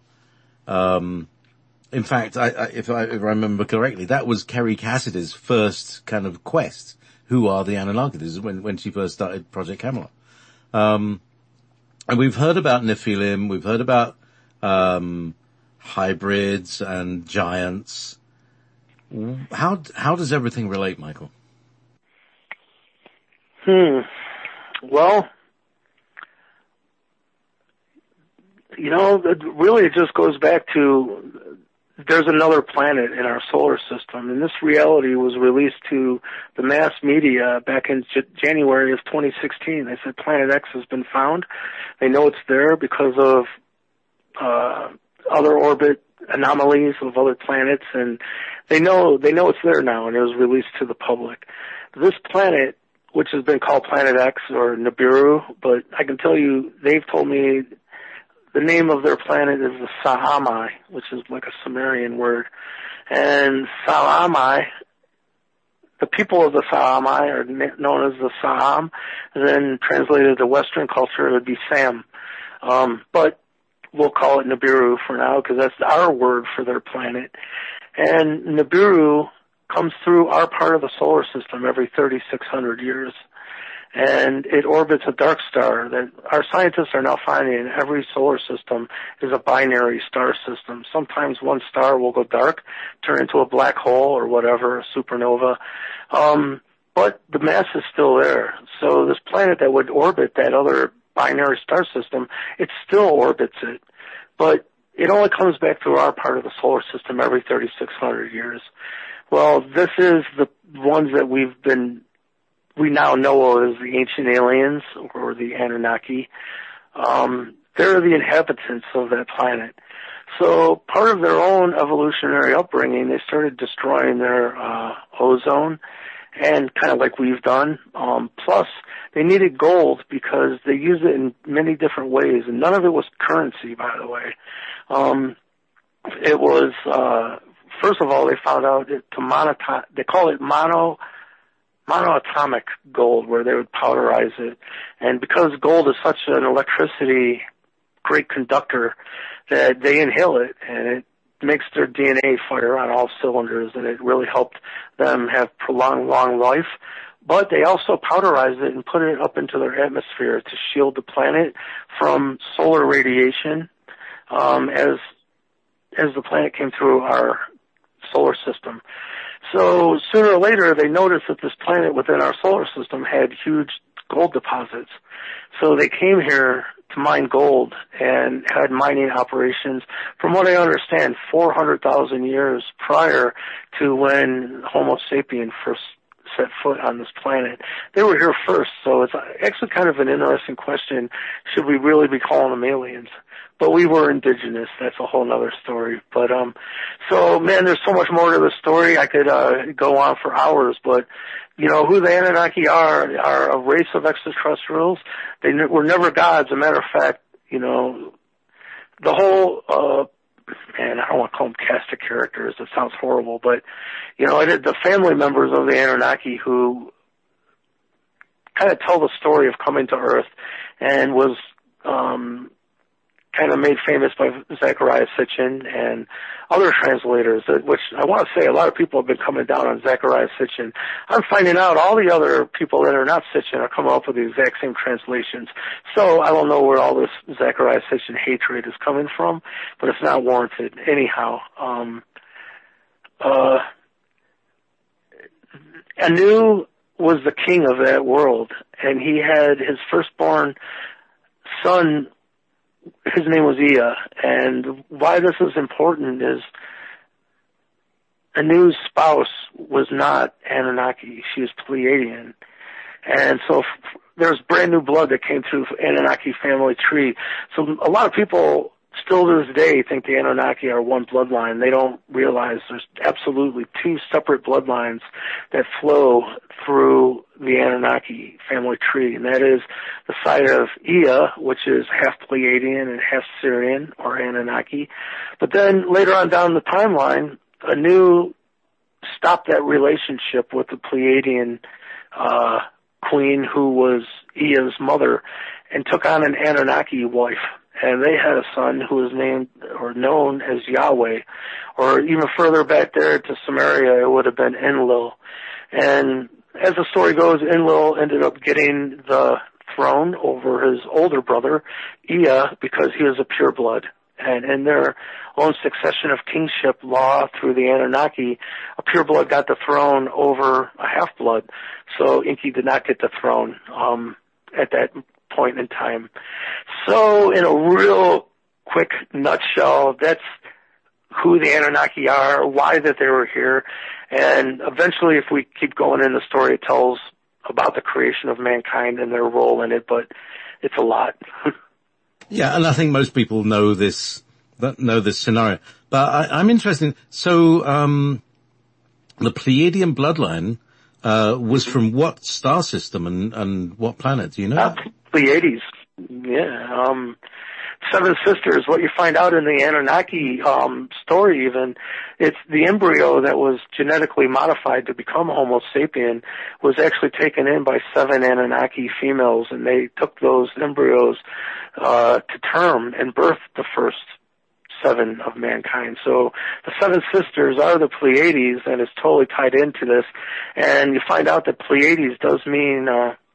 in fact, if I remember correctly, that was Kerry Cassidy's first kind of quest. Who are the Anunnaki? This is when she first started Project Camelot. And we've heard about Nephilim, we've heard about hybrids and giants. How does everything relate, Michael? Well, really it just goes back to there's another planet in our solar system, and this reality was released to the mass media back in January of 2016. They said Planet X has been found. They know it's there because of other orbit anomalies of other planets, and they know it's there now, and it was released to the public. This planet, which has been called Planet X or Nibiru, but I can tell you, they've told me the name of their planet is the Sa'amai, which is like a Sumerian word. And Sa'amai, the people of the Sa'amai are known as the Sa'am, and then translated to Western culture, it would be Sam. But we'll call it Nibiru for now, because that's our word for their planet. And Nibiru comes through our part of the solar system every 3,600 years. And it orbits a dark star that our scientists are now finding every solar system is a binary star system. Sometimes one star will go dark, turn into a black hole or whatever, a supernova. But the mass is still there. So this planet that would orbit that other binary star system, it still orbits it. But it only comes back through our part of the solar system every 3,600 years. Well, this is the ones that we now know of as the ancient aliens or the Anunnaki. They're the inhabitants of that planet. So part of their own evolutionary upbringing, they started destroying their ozone, and kind of like we've done. Plus, they needed gold because they use it in many different ways, and none of it was currency, by the way. It was, first of all, they found out they call it monoatomic gold, where they would powderize it. And because gold is such an electricity great conductor, that they inhale it, and it makes their DNA fire on all cylinders, and it really helped them have prolonged long life. But they also powderize it and put it up into their atmosphere to shield the planet from solar radiation, as the planet came through our solar system. So sooner or later, they noticed that this planet within our solar system had huge gold deposits. So they came here to mine gold and had mining operations, from what I understand, 400,000 years prior to when Homo sapien first set foot on this planet. They were here first, so it's actually kind of an interesting question. Should we really be calling them aliens? But we were indigenous. That's a whole other story. But, so man, there's so much more to the story. I could, go on for hours, but, you know, who the Anunnaki are a race of extraterrestrials. They were never gods. As a matter of fact, you know, the whole, man, I don't want to call them cast of characters. It sounds horrible, but, you know, the family members of the Anunnaki who kind of tell the story of coming to Earth and was, kind of made famous by Zecharia Sitchin and other translators, which I want to say a lot of people have been coming down on Zecharia Sitchin. I'm finding out all the other people that are not Sitchin are coming up with the exact same translations. So I don't know where all this Zecharia Sitchin hatred is coming from, but it's not warranted. Anyhow, Anu was the king of that world, and he had his firstborn son. His name was Ea, and why this is important is Anu's spouse was not Anunnaki. She was Pleiadian. And so there's brand new blood that came through Anunnaki family tree. So a lot of people still to this day think the Anunnaki are one bloodline. They don't realize there's absolutely two separate bloodlines that flow through the Anunnaki family tree, and that is the side of Ea, which is half Pleiadian and half Syrian, or Anunnaki. But then later on down the timeline, Anu stopped that relationship with the Pleiadian queen, who was Ea's mother, and took on an Anunnaki wife. And they had a son who was named or known as Yahweh, or even further back there to Samaria, it would have been Enlil. And as the story goes, Enlil ended up getting the throne over his older brother, Ea, because he was a pureblood. And in their own succession of kingship law through the Anunnaki, a pureblood got the throne over a half-blood. So Enki did not get the throne at that point in time. So in a real quick nutshell, that's who the Anunnaki are, why that they were here, and eventually, if we keep going in the story, it tells about the creation of mankind and their role in it, but it's a lot. Yeah, and I think most people know this scenario. But I'm interested. So, the Pleiadian bloodline, was from what star system and what planet? Do you know? Pleiades. Yeah. Seven Sisters, what you find out in the Anunnaki story even, it's the embryo that was genetically modified to become Homo sapien was actually taken in by 7 Anunnaki females, and they took those embryos to term and birthed the first 7 of mankind. So the 7 Sisters are the Pleiades, and it's totally tied into this. And you find out that Pleiades does mean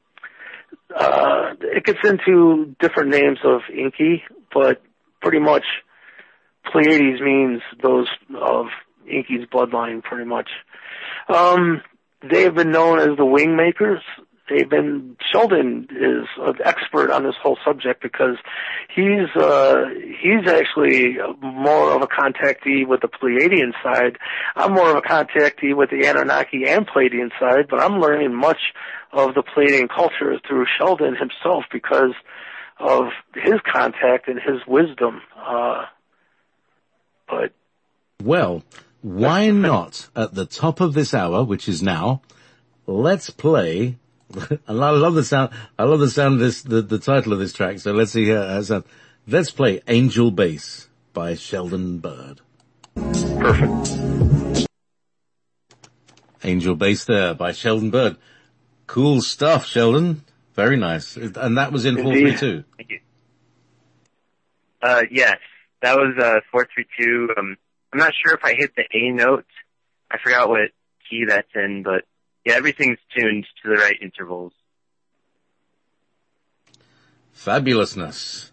it gets into different names of Enki, but pretty much Pleiades means those of Enki's bloodline, pretty much. They have been known as the wing makers. Sheldon is an expert on this whole subject because he's actually more of a contactee with the Pleiadian side. I'm more of a contactee with the Anunnaki and Pleiadian side, but I'm learning much of the Pleiadian culture through Sheldon himself because of his contact and his wisdom. Well, why not at the top of this hour, which is now, let's play. And I love the sound. I love the sound of this, the title of this track. So let's see how it sounds. Let's play Angel Bass by Sheldon Bird. Perfect. Angel Bass there by Sheldon Bird. Cool stuff, Sheldon. Very nice. And that was in 432. Thank you. Yes, that was 432. I'm not sure if I hit the A note. I forgot what key that's in, but yeah, everything's tuned to the right intervals. Fabulousness.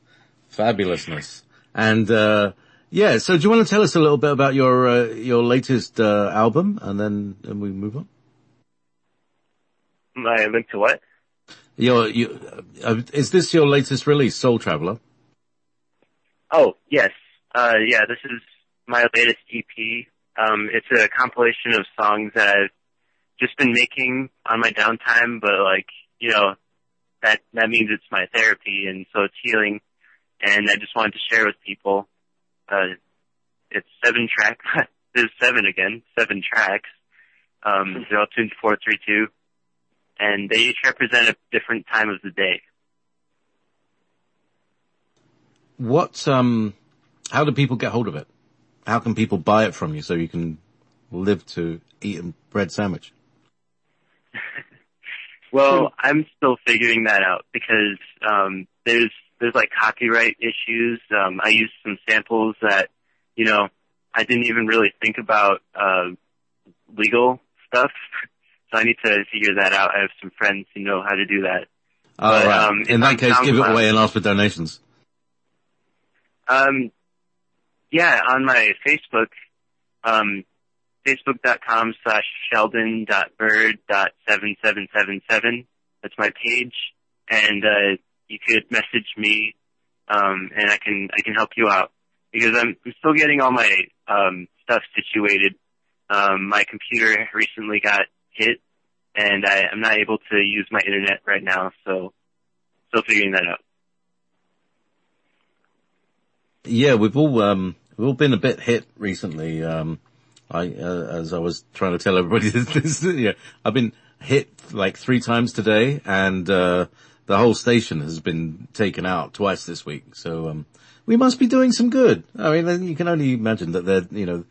And, yeah, so do you want to tell us a little bit about your latest, album and then we move on? My link to what? Is this your latest release, Soul Traveler? Oh, yes. Yeah, this is my latest EP. It's a compilation of songs that I've just been making on my downtime, but that means it's my therapy, and so it's healing, and I just wanted to share with people. It's 7 tracks. There's 7 again, 7 tracks. They're all tuned to 432, and they each represent a different time of the day. How do people get hold of it? How can people buy it from you so you can live to eat a bread sandwich? Well, I'm still figuring that out because there's like copyright issues. I used some samples that, I didn't even really think about legal stuff. So I need to figure that out. I have some friends who know how to do that. Oh, but, right. In that case, give it away and ask for donations. Yeah, on my Facebook, facebook.com/sheldon.bird.7777. That's my page, and you could message me, and I can help you out because I'm still getting all my stuff situated. My computer recently got hit, and I'm not able to use my internet right now, so still figuring that out. Yeah, we've all been a bit hit recently. As I was trying to tell everybody this, I've been hit like 3 times today, and the whole station has been taken out twice this week. So we must be doing some good. I mean, you can only imagine that they're,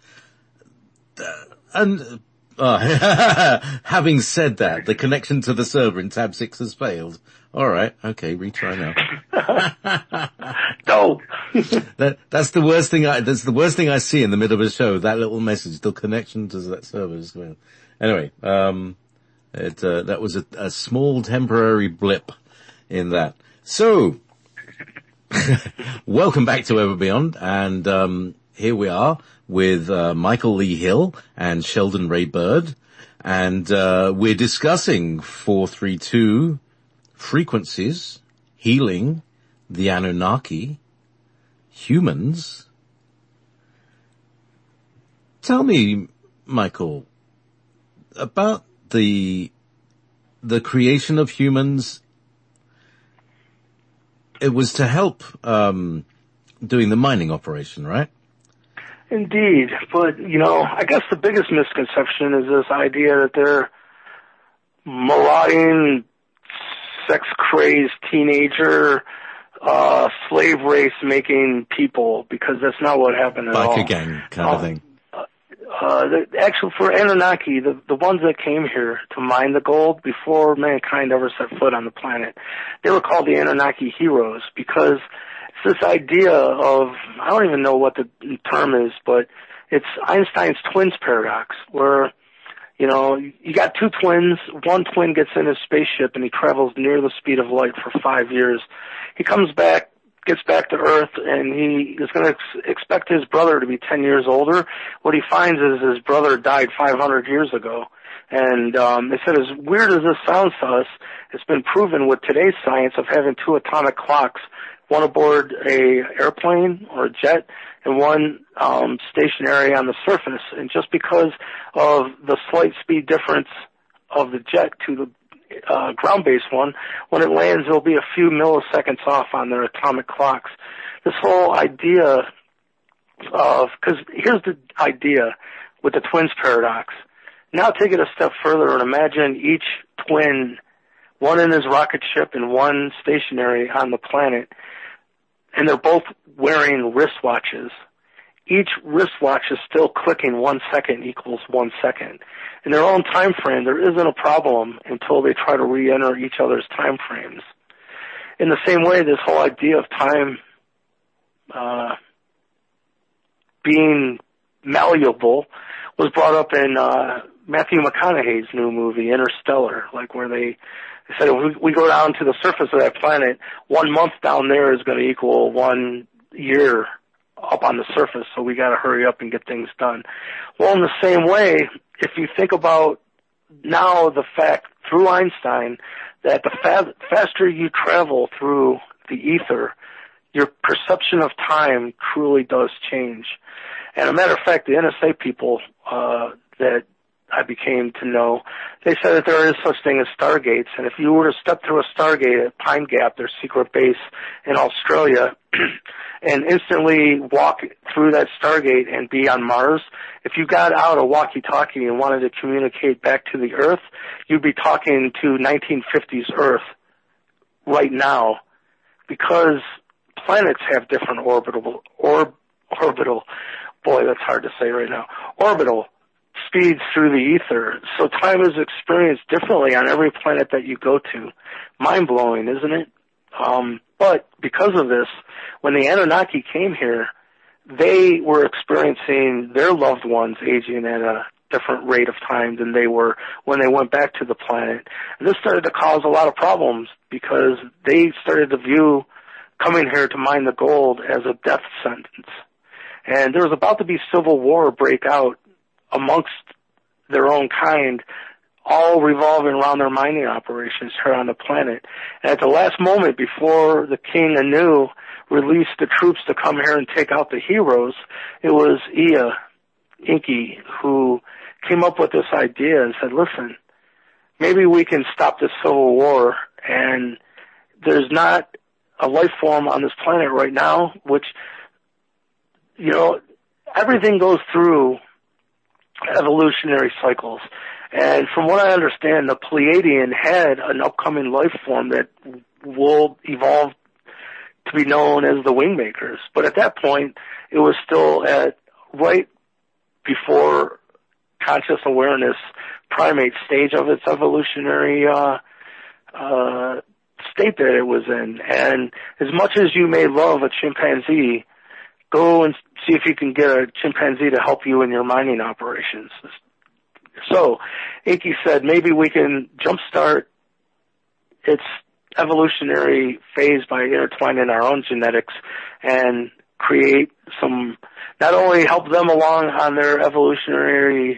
and having said that, the connection to the server in tab 6 has failed. All right, okay, retry now. No. That's the worst thing I see in the middle of a show, that little message, the connection to that server is failed. Anyway, that was a small temporary blip in that. So, welcome back to Ever Beyond, and here we are with Michael Lee Hill and Sheldon Ray Bird, and we're discussing 432 frequencies, healing, the Anunnaki, humans, Tell me, Michael, about the creation of humans. It was to help doing the mining operation, right? Indeed. But, I guess the biggest misconception is this idea that they're marauding, sex-crazed teenager, slave race-making people, because that's not what happened at all. Biker gang kind of thing. Actually, for Anunnaki, the ones that came here to mine the gold before mankind ever set foot on the planet, they were called the Anunnaki heroes, because it's this idea of, I don't even know what the term is, but it's Einstein's twins paradox, where, you got two twins, one twin gets in his spaceship and he travels near the speed of light for 5 years. He comes back, gets back to Earth, and he is going to expect his brother to be 10 years older. What he finds is his brother died 500 years ago. And they said, as weird as this sounds to us, it's been proven with today's science of having two atomic clocks, one aboard a airplane or a jet and one stationary on the surface. And just because of the slight speed difference of the jet to the ground-based one, when it lands, it'll be a few milliseconds off on their atomic clocks. This whole idea of, because here's the idea with the twins paradox. Now take it a step further and imagine each twin, one in his rocket ship and one stationary on the planet, and they're both wearing wristwatches. Each wristwatch is still clicking 1 second equals 1 second. In their own time frame, there isn't a problem until they try to re-enter each other's time frames. In the same way, this whole idea of time being malleable was brought up in Matthew McConaughey's new movie, Interstellar, like where they said if we go down to the surface of that planet, 1 month down there is going to equal 1 year up on the surface, so we got to hurry up and get things done. Well, in the same way, if you think about now the fact through Einstein that the faster you travel through the ether, your perception of time truly does change. And a matter of fact, the NSA people that I became to know, they said that there is such thing as stargates, and if you were to step through a stargate at Pine Gap, their secret base in Australia, and instantly walk through that stargate and be on Mars, if you got out a walkie-talkie and wanted to communicate back to the Earth, you'd be talking to 1950s Earth right now, because planets have different orbital, boy, that's hard to say right now, orbital speeds through the ether. So time is experienced differently on every planet that you go to. Mind-blowing, isn't it? But because of this, when the Anunnaki came here, they were experiencing their loved ones aging at a different rate of time than they were when they went back to the planet. And this started to cause a lot of problems because they started to view coming here to mine the gold as a death sentence. And there was about to be civil war break out amongst their own kind, all revolving around their mining operations here on the planet. And at the last moment, before the King Anu released the troops to come here and take out the heroes, it was Enki, who came up with this idea and said, listen, maybe we can stop this civil war, and there's not a life form on this planet right now, which, everything goes through evolutionary cycles. And from what I understand, the Pleiadian had an upcoming life form that will evolve to be known as the Wingmakers. But at that point, it was still at right before conscious awareness primate stage of its evolutionary state that it was in. And as much as you may love a chimpanzee, go and see if you can get a chimpanzee to help you in your mining operations. So Enki said, maybe we can jumpstart its evolutionary phase by intertwining our own genetics and create some, not only help them along on their evolutionary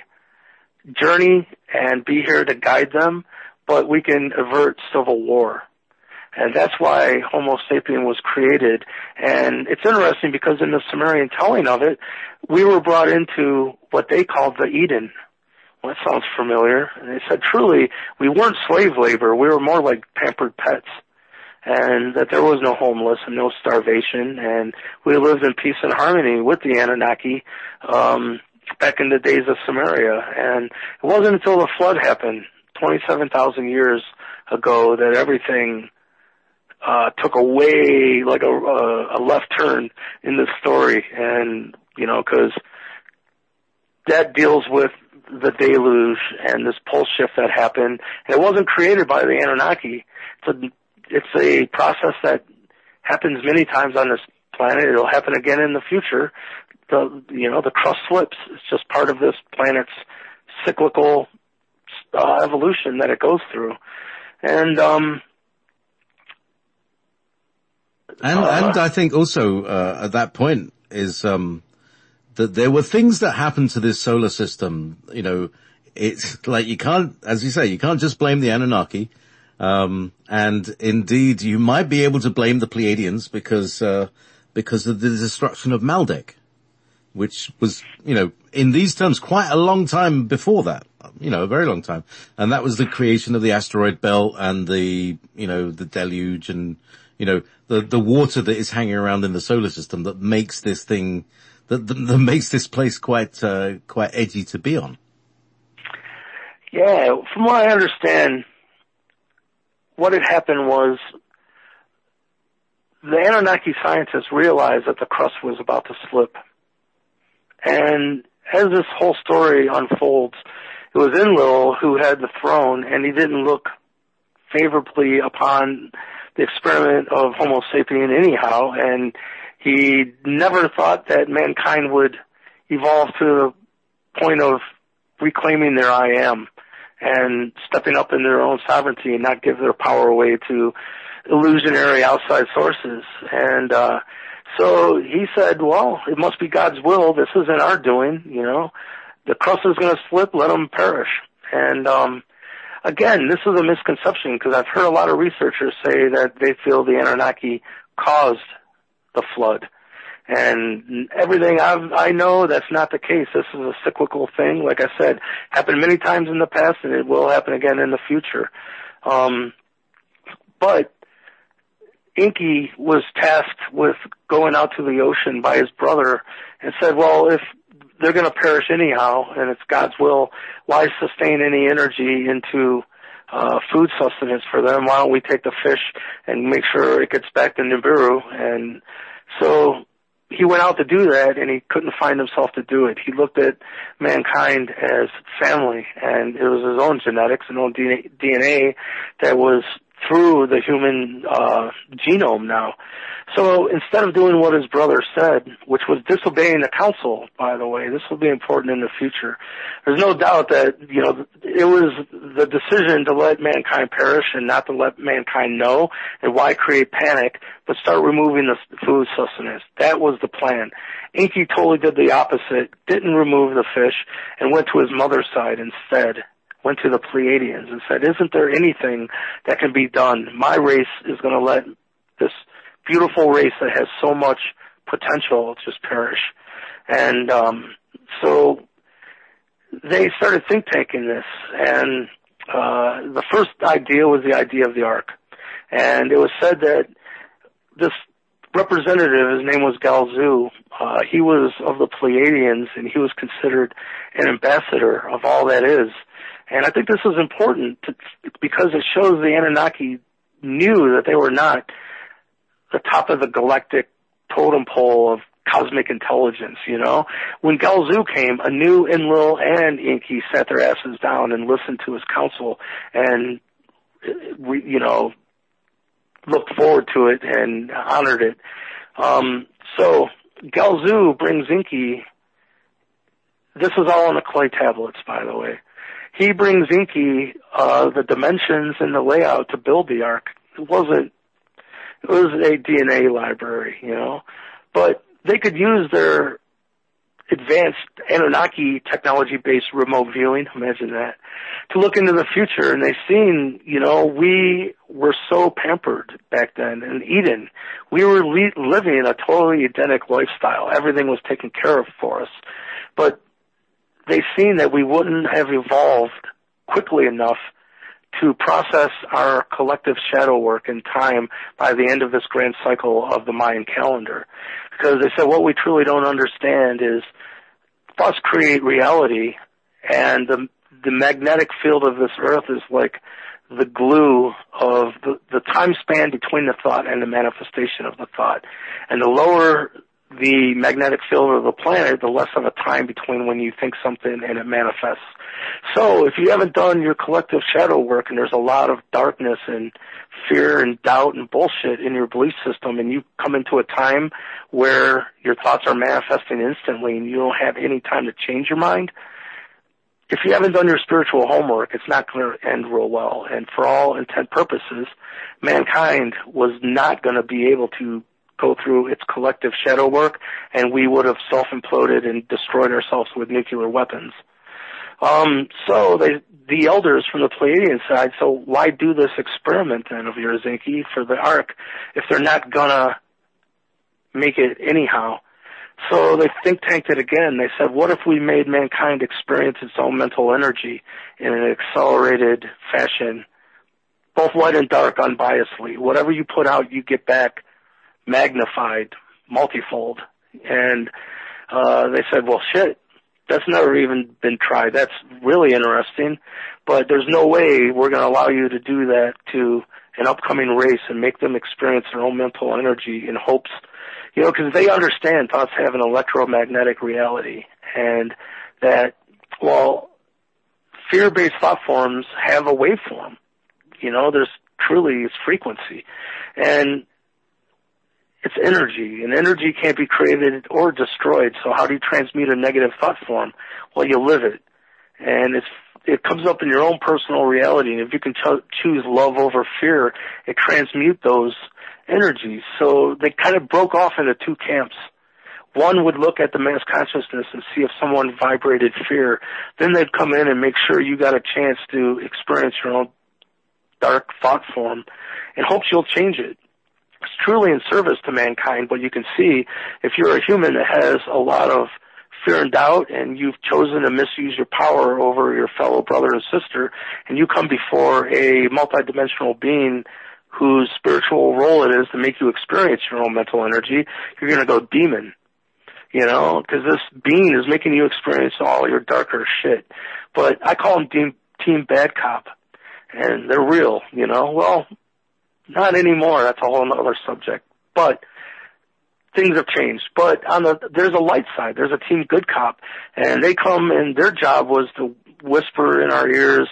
journey and be here to guide them, but we can avert civil war. And that's why Homo sapien was created. And it's interesting because in the Sumerian telling of it, we were brought into what they called the Eden. Well, that sounds familiar. And they said, truly, we weren't slave labor. We were more like pampered pets. And that there was no homeless and no starvation. And we lived in peace and harmony with the Anunnaki back in the days of Sumeria. And it wasn't until the flood happened 27,000 years ago that everything took away, like a left turn in the story. And, you know, because that deals with the deluge and this pole shift that happened. And it wasn't created by the Anunnaki. It's a process that happens many times on this planet. It'll happen again in the future. The crust slips. It's just part of this planet's cyclical evolution that it goes through. And I think also at that point is that there were things that happened to this solar system. You know, it's like you can't, as you say, you can't just blame the Anunnaki. And indeed, you might be able to blame the Pleiadians because of the destruction of Maldek, which was, you know, in these terms, quite a long time before that. You know, a very long time. And that was the creation of the asteroid belt and the deluge and, you know, the water that is hanging around in the solar system that makes this thing, that makes this place quite edgy to be on. Yeah, from what I understand, what had happened was the Anunnaki scientists realized that the crust was about to slip. And as this whole story unfolds, it was Enlil who had the throne, and he didn't look favorably upon the experiment of Homo sapien anyhow, and he never thought that mankind would evolve to the point of reclaiming their I am and stepping up in their own sovereignty and not give their power away to illusionary outside sources. And so he said, well, it must be God's will. This isn't our doing, you know. The crust is going to slip, let them perish. And again, this is a misconception because I've heard a lot of researchers say that they feel the Anunnaki caused the flood. And everything I know, that's not the case. This is a cyclical thing. Like I said, happened many times in the past, and it will happen again in the future. But Enki was tasked with going out to the ocean by his brother and said, well, if they're going to perish anyhow, and it's God's will, why sustain any energy into food sustenance for them? Why don't we take the fish and make sure it gets back to Nibiru? And so he went out to do that, and he couldn't find himself to do it. He looked at mankind as family, and it was his own genetics and own DNA that was through the human genome now. So instead of doing what his brother said, which was disobeying the council, by the way, this will be important in the future. There's no doubt that, you know, it was the decision to let mankind perish and not to let mankind know, and why create panic, but start removing the food sustenance. That was the plan. Enki totally did the opposite, didn't remove the fish, and went to his mother's side instead. Went to the Pleiadians and said, isn't there anything that can be done? My race is going to let this beautiful race that has so much potential just perish. And so they started think tanking this, and the first idea was the idea of the Ark. And it was said that this representative, his name was Galzu, he was of the Pleiadians, and he was considered an ambassador of all that is. And I think this is important because it shows the Anunnaki knew that they were not the top of the galactic totem pole of cosmic intelligence, you know. When Galzu came, Anu, Enlil, and Enki sat their asses down and listened to his counsel and, you know, looked forward to it and honored it. So Galzu brings Enki. This is all on the clay tablets, by the way. He brings Enki the dimensions and the layout to build the Ark. It was a DNA library, you know. But they could use their advanced Anunnaki technology-based remote viewing, imagine that, to look into the future. And they've seen, we were so pampered back then in Eden. We were living a totally Edenic lifestyle. Everything was taken care of for us. But they've seen that we wouldn't have evolved quickly enough to process our collective shadow work in time by the end of this grand cycle of the Mayan calendar. Because they said what we truly don't understand is thoughts create reality, and the magnetic field of this earth is like the glue of the time span between the thought and the manifestation of the thought. And the lower the magnetic field of the planet, the less of a time between when you think something and it manifests. So if you haven't done your collective shadow work, and there's a lot of darkness and fear and doubt and bullshit in your belief system, and you come into a time where your thoughts are manifesting instantly and you don't have any time to change your mind, if you haven't done your spiritual homework, it's not going to end real well. And for all intent purposes, mankind was not going to be able to go through its collective shadow work, and we would have self-imploded and destroyed ourselves with nuclear weapons. So the elders from the Pleiadian side, so why do this experiment then of yours, Inky, for the Ark if they're not gonna make it anyhow? So they think tanked it again. They said, what if we made mankind experience its own mental energy in an accelerated fashion, both light and dark, unbiasedly? Whatever you put out, you get back magnified, multifold. And they said, well, shit, that's never even been tried. That's really interesting, but there's no way we're going to allow you to do that to an upcoming race and make them experience their own mental energy in hopes, because they understand thoughts have an electromagnetic reality, and that, well, fear-based thought forms have a waveform. There's truly its frequency, and it's energy, and energy can't be created or destroyed. So how do you transmute a negative thought form? Well, you live it, and it comes up in your own personal reality. And if you can choose love over fear, it transmutes those energies. So they kind of broke off into two camps. One would look at the mass consciousness and see if someone vibrated fear. Then they'd come in and make sure you got a chance to experience your own dark thought form in hopes you'll change it. It's truly in service to mankind, but you can see if you're a human that has a lot of fear and doubt, and you've chosen to misuse your power over your fellow brother and sister, and you come before a multidimensional being whose spiritual role it is to make you experience your own mental energy, you're going to go demon, because this being is making you experience all your darker shit. But I call them Team Bad Cop, and they're real, Well, not anymore. That's a whole other subject. But things have changed. But there's a light side. There's a Team Good Cop, and they come, and their job was to whisper in our ears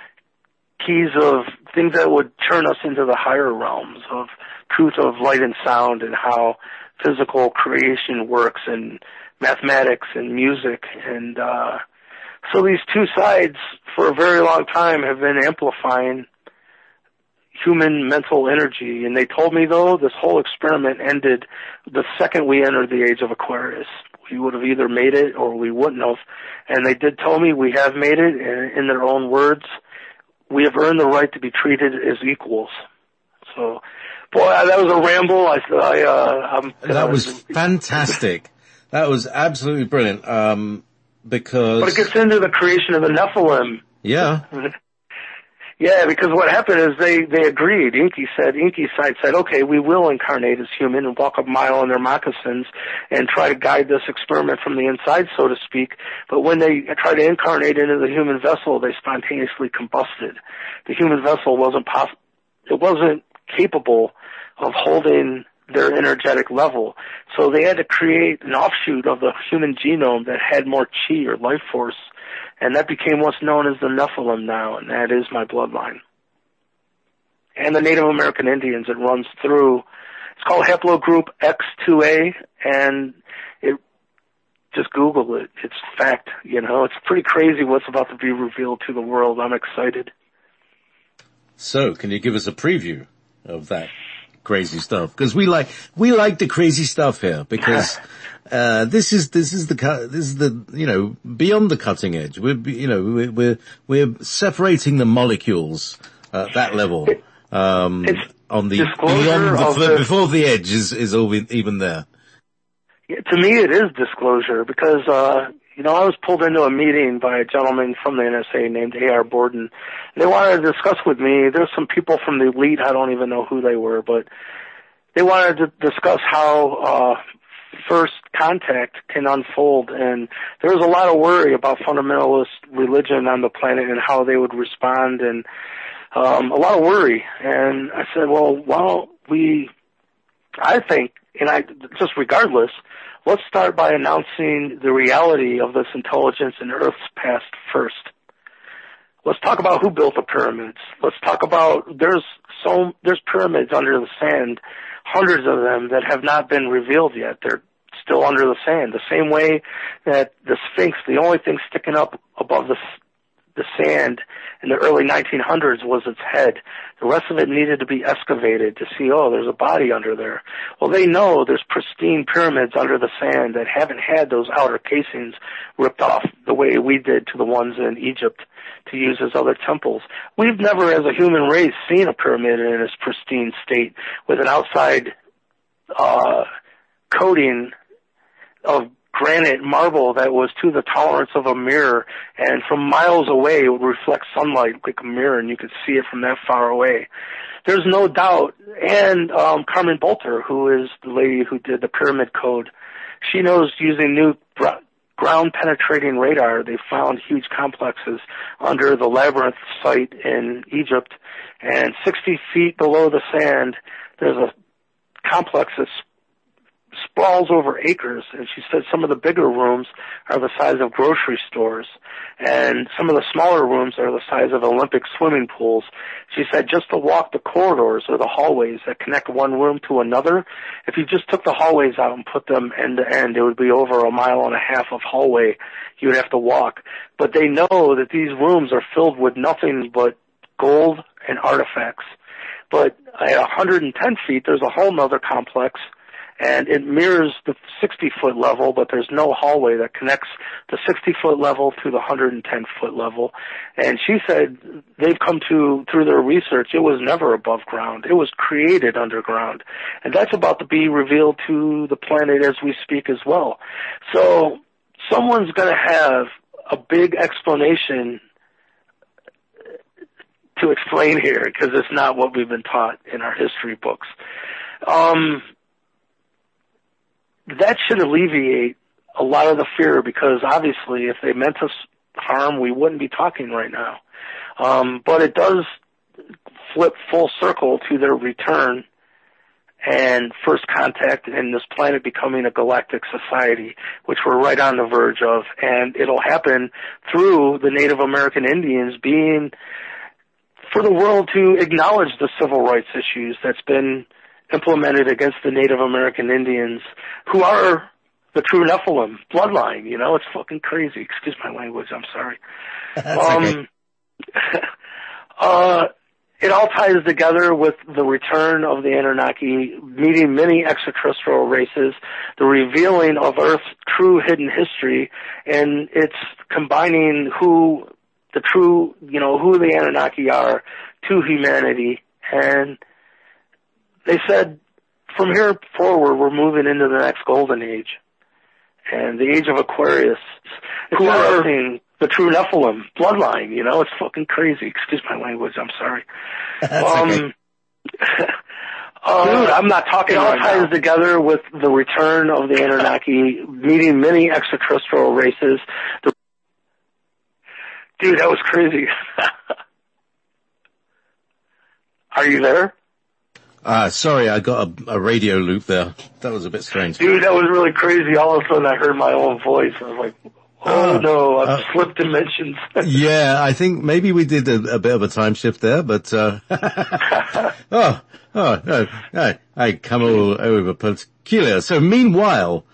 keys of things that would turn us into the higher realms of truth of light and sound, and how physical creation works, and mathematics and music. And so these two sides for a very long time have been amplifying human mental energy. And they told me, though, this whole experiment ended the second we entered the age of Aquarius. We would have either made it or we wouldn't have. And they did tell me we have made it, and in their own words, we have earned the right to be treated as equals. So, boy, that was a ramble. That was fantastic. That was absolutely brilliant. Because... But it gets into the creation of the Nephilim. Yeah. Yeah, because what happened is they agreed. Inky's side said, okay, we will incarnate as human and walk a mile in their moccasins and try to guide this experiment from the inside, so to speak. But when they tried to incarnate into the human vessel, they spontaneously combusted. The human vessel wasn't capable of holding their energetic level. So they had to create an offshoot of the human genome that had more chi or life force. And that became what's known as the Nephilim now, and that is my bloodline. And the Native American Indians, it runs through. It's called Haplogroup X2A, and just Google it. It's fact, It's pretty crazy what's about to be revealed to the world. I'm excited. So, can you give us a preview of that? crazy stuff, because we like the crazy stuff here, because this is the beyond the cutting edge. We're separating the molecules at that level. On the beyond before the edge is even there. Yeah, to me, it is disclosure, because I was pulled into a meeting by a gentleman from the NSA named A.R. Borden. They wanted to discuss with me. There's some people from the elite. I don't even know who they were, but they wanted to discuss how first contact can unfold. And there was a lot of worry about fundamentalist religion on the planet and how they would respond, and a lot of worry. And I said, I think, just regardless, let's start by announcing the reality of this intelligence in Earth's past first. Let's talk about who built the pyramids. Let's talk about there's pyramids under the sand, hundreds of them that have not been revealed yet. They're still under the sand. The same way that the Sphinx, the only thing sticking up above the sand in the early 1900s was its head. The rest of it needed to be excavated to see, there's a body under there. Well, they know there's pristine pyramids under the sand that haven't had those outer casings ripped off the way we did to the ones in Egypt to use as other temples. We've never, as a human race, seen a pyramid in its pristine state with an outside coating of granite marble that was to the tolerance of a mirror, and from miles away it would reflect sunlight like a mirror, and you could see it from that far away. There's no doubt. And Carmen Bolter, who is the lady who did the pyramid code, she knows using new ground-penetrating radar, they found huge complexes under the Labyrinth site in Egypt, and 60 feet below the sand, there's a complex that's sprawls over acres, and she said some of the bigger rooms are the size of grocery stores, and some of the smaller rooms are the size of Olympic swimming pools. She said just to walk the corridors or the hallways that connect one room to another, if you just took the hallways out and put them end to end, it would be over 1.5 miles of hallway you would have to walk. But they know that these rooms are filled with nothing but gold and artifacts. But at 110 feet, there's a whole nother complex, and it mirrors the 60-foot level, but there's no hallway that connects the 60-foot level to the 110-foot level. And she said they've come to, through their research, it was never above ground. It was created underground. And that's about to be revealed to the planet as we speak as well. So someone's going to have a big explanation to explain here, because it's not what we've been taught in our history books. That should alleviate a lot of the fear, because obviously if they meant us harm, we wouldn't be talking right now. But it does flip full circle to their return and first contact and this planet becoming a galactic society, which we're right on the verge of. And it'll happen through the Native American Indians being, for the world to acknowledge the civil rights issues that's been implemented against the Native American Indians, who are the true Nephilim bloodline. It's fucking crazy. Excuse my language. I'm sorry. Okay. It all ties together with the return of the Anunnaki, meeting many extraterrestrial races, the revealing of Earth's true hidden history, and it's combining who the Anunnaki are to humanity. And they said, from here forward, we're moving into the next golden age. And the age of Aquarius, who are the true Nephilim bloodline. It's fucking crazy. Excuse my language. I'm sorry. Okay. Dude, I'm not talking. It all ties together with the return of the Anunnaki, meeting many extraterrestrial races. Dude, that was crazy. Are you there? Sorry, I got a radio loop there. That was a bit strange. Dude, that was really crazy. All of a sudden I heard my own voice. I was like, no, I've slipped dimensions. Yeah, I think maybe we did a bit of a time shift there, but, no, I come all over peculiar. So meanwhile,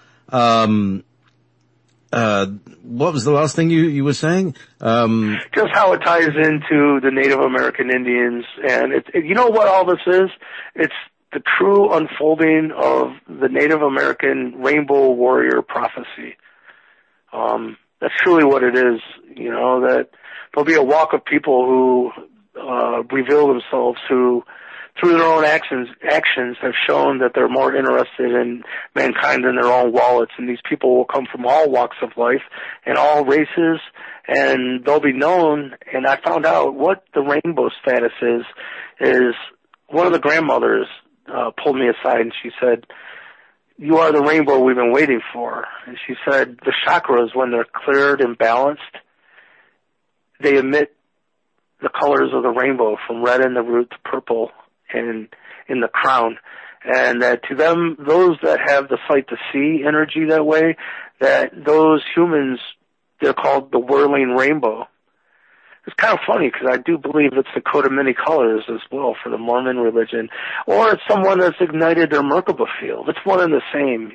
what was the last thing you were saying? Just how it ties into the Native American Indians, and you know what all this is? It's the true unfolding of the Native American rainbow warrior prophecy. That's truly what it is, that there'll be a walk of people who reveal themselves, who through their own actions have shown that they're more interested in mankind than their own wallets. And these people will come from all walks of life and all races, and they'll be known. And I found out what the rainbow status is one of the grandmothers pulled me aside and she said, "You are the rainbow we've been waiting for." And she said the chakras, when they're cleared and balanced, they emit the colors of the rainbow, from red in the root to purple and in the crown. And that to them, those that have the sight to see energy that way, that those humans, they're called the whirling rainbow. It's kind of funny because I do believe it's the coat of many colors as well for the Mormon religion, or it's someone that's ignited their Merkaba field. It's one and the same,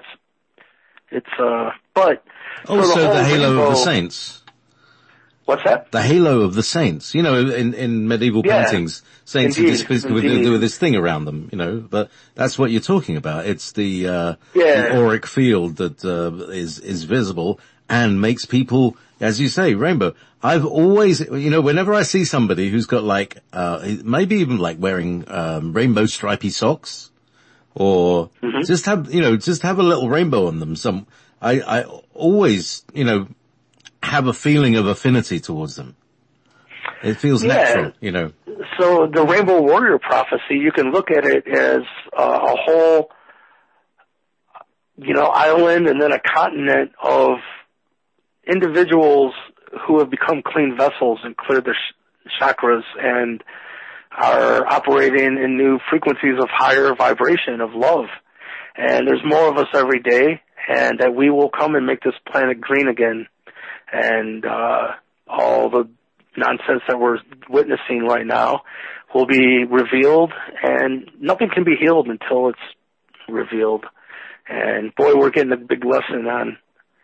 but also the halo of the saints. What's that? The halo of the saints. In medieval paintings, saints are displayed with this thing around them, but that's what you're talking about. It's the auric field that is visible and makes people, as you say, rainbow. I've always, whenever I see somebody who's got maybe even wearing rainbow stripy socks, or just have a little rainbow on them. I always, have a feeling of affinity towards them. It feels natural, So the Rainbow Warrior prophecy, you can look at it as a whole, island and then a continent of individuals who have become clean vessels and cleared their chakras and are operating in new frequencies of higher vibration of love. And there's more of us every day, and that we will come and make this planet green again. And all the nonsense that we're witnessing right now will be revealed, and nothing can be healed until it's revealed. And boy, we're getting a big lesson on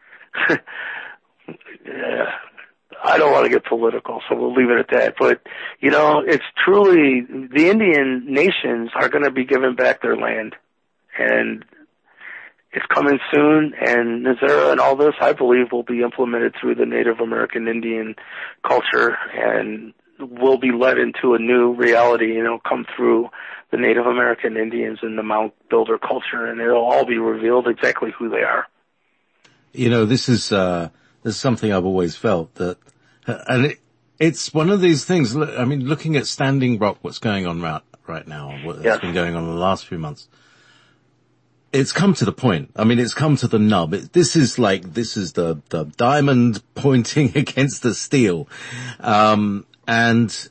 I don't want to get political, so we'll leave it at that. But, it's truly, the Indian nations are going to be given back their land. And it's coming soon, and Nazara and all this, I believe, will be implemented through the Native American Indian culture and will be led into a new reality, come through the Native American Indians and the Mound Builder culture, and it'll all be revealed exactly who they are. This is something I've always felt that, and it's one of these things. I mean, looking at Standing Rock, what's going on right now, what's been going on in the last few months, it's come to the point. I mean, it's come to the nub. This is the diamond pointing against the steel, and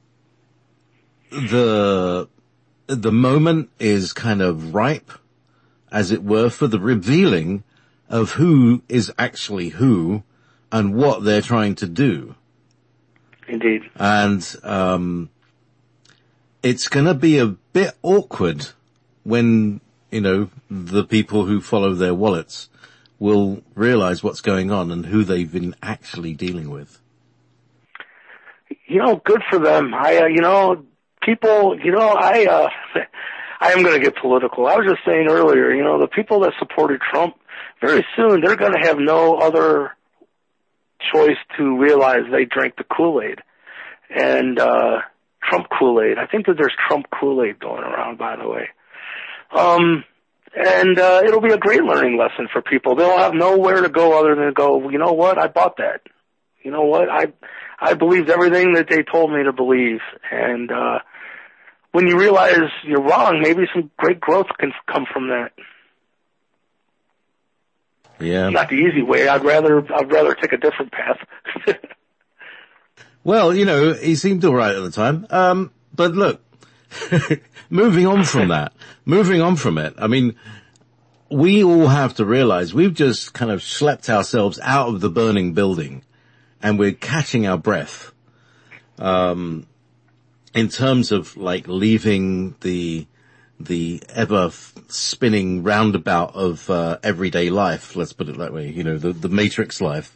the moment is kind of ripe, as it were, for the revealing of who is actually who and what they're trying to do. Indeed. And it's going to be a bit awkward when, the people who follow their wallets will realize what's going on and who they've been actually dealing with. Good for them. People, I am going to get political. I was just saying earlier, the people that supported Trump, very soon they're going to have no other choice to realize they drank the Kool-Aid. And Trump Kool-Aid. I think that there's Trump Kool-Aid going around, by the way. And it'll be a great learning lesson for people. They'll have nowhere to go other than go, you know what, I bought that. You know what, I believed everything that they told me to believe. And when you realize you're wrong, maybe some great growth can come from that. Yeah. Not the easy way. I'd rather take a different path. Well, he seemed all right at the time. But look, moving on from it, I mean, we all have to realize we've just kind of schlepped ourselves out of the burning building and we're catching our breath. In terms of leaving the ever spinning roundabout of everyday life, let's put it that way, the matrix life.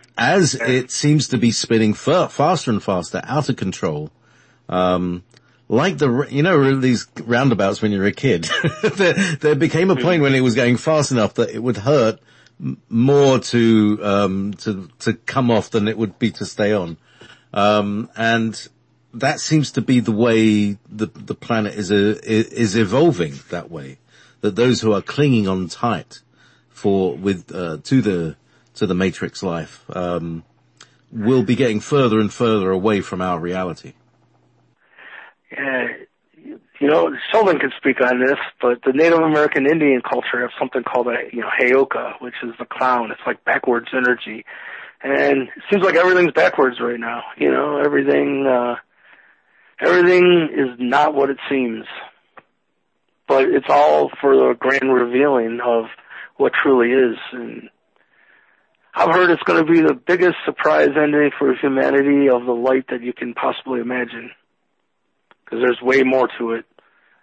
As it seems to be spinning faster and faster, out of control, like these roundabouts when you're a kid. there became a point when it was going fast enough that it would hurt more to come off than it would be to stay on. And that seems to be the way the planet is evolving that way. That those who are clinging on tight to the Matrix life, will be getting further and further away from our reality. Sheldon can speak on this, but the Native American Indian culture have something called Heyoka, which is the clown. It's like backwards energy. And it seems like everything's backwards right now. Everything is not what it seems. But it's all for the grand revealing of what truly is. And I've heard it's going to be the biggest surprise ending for humanity of the light that you can possibly imagine. Because there's way more to it.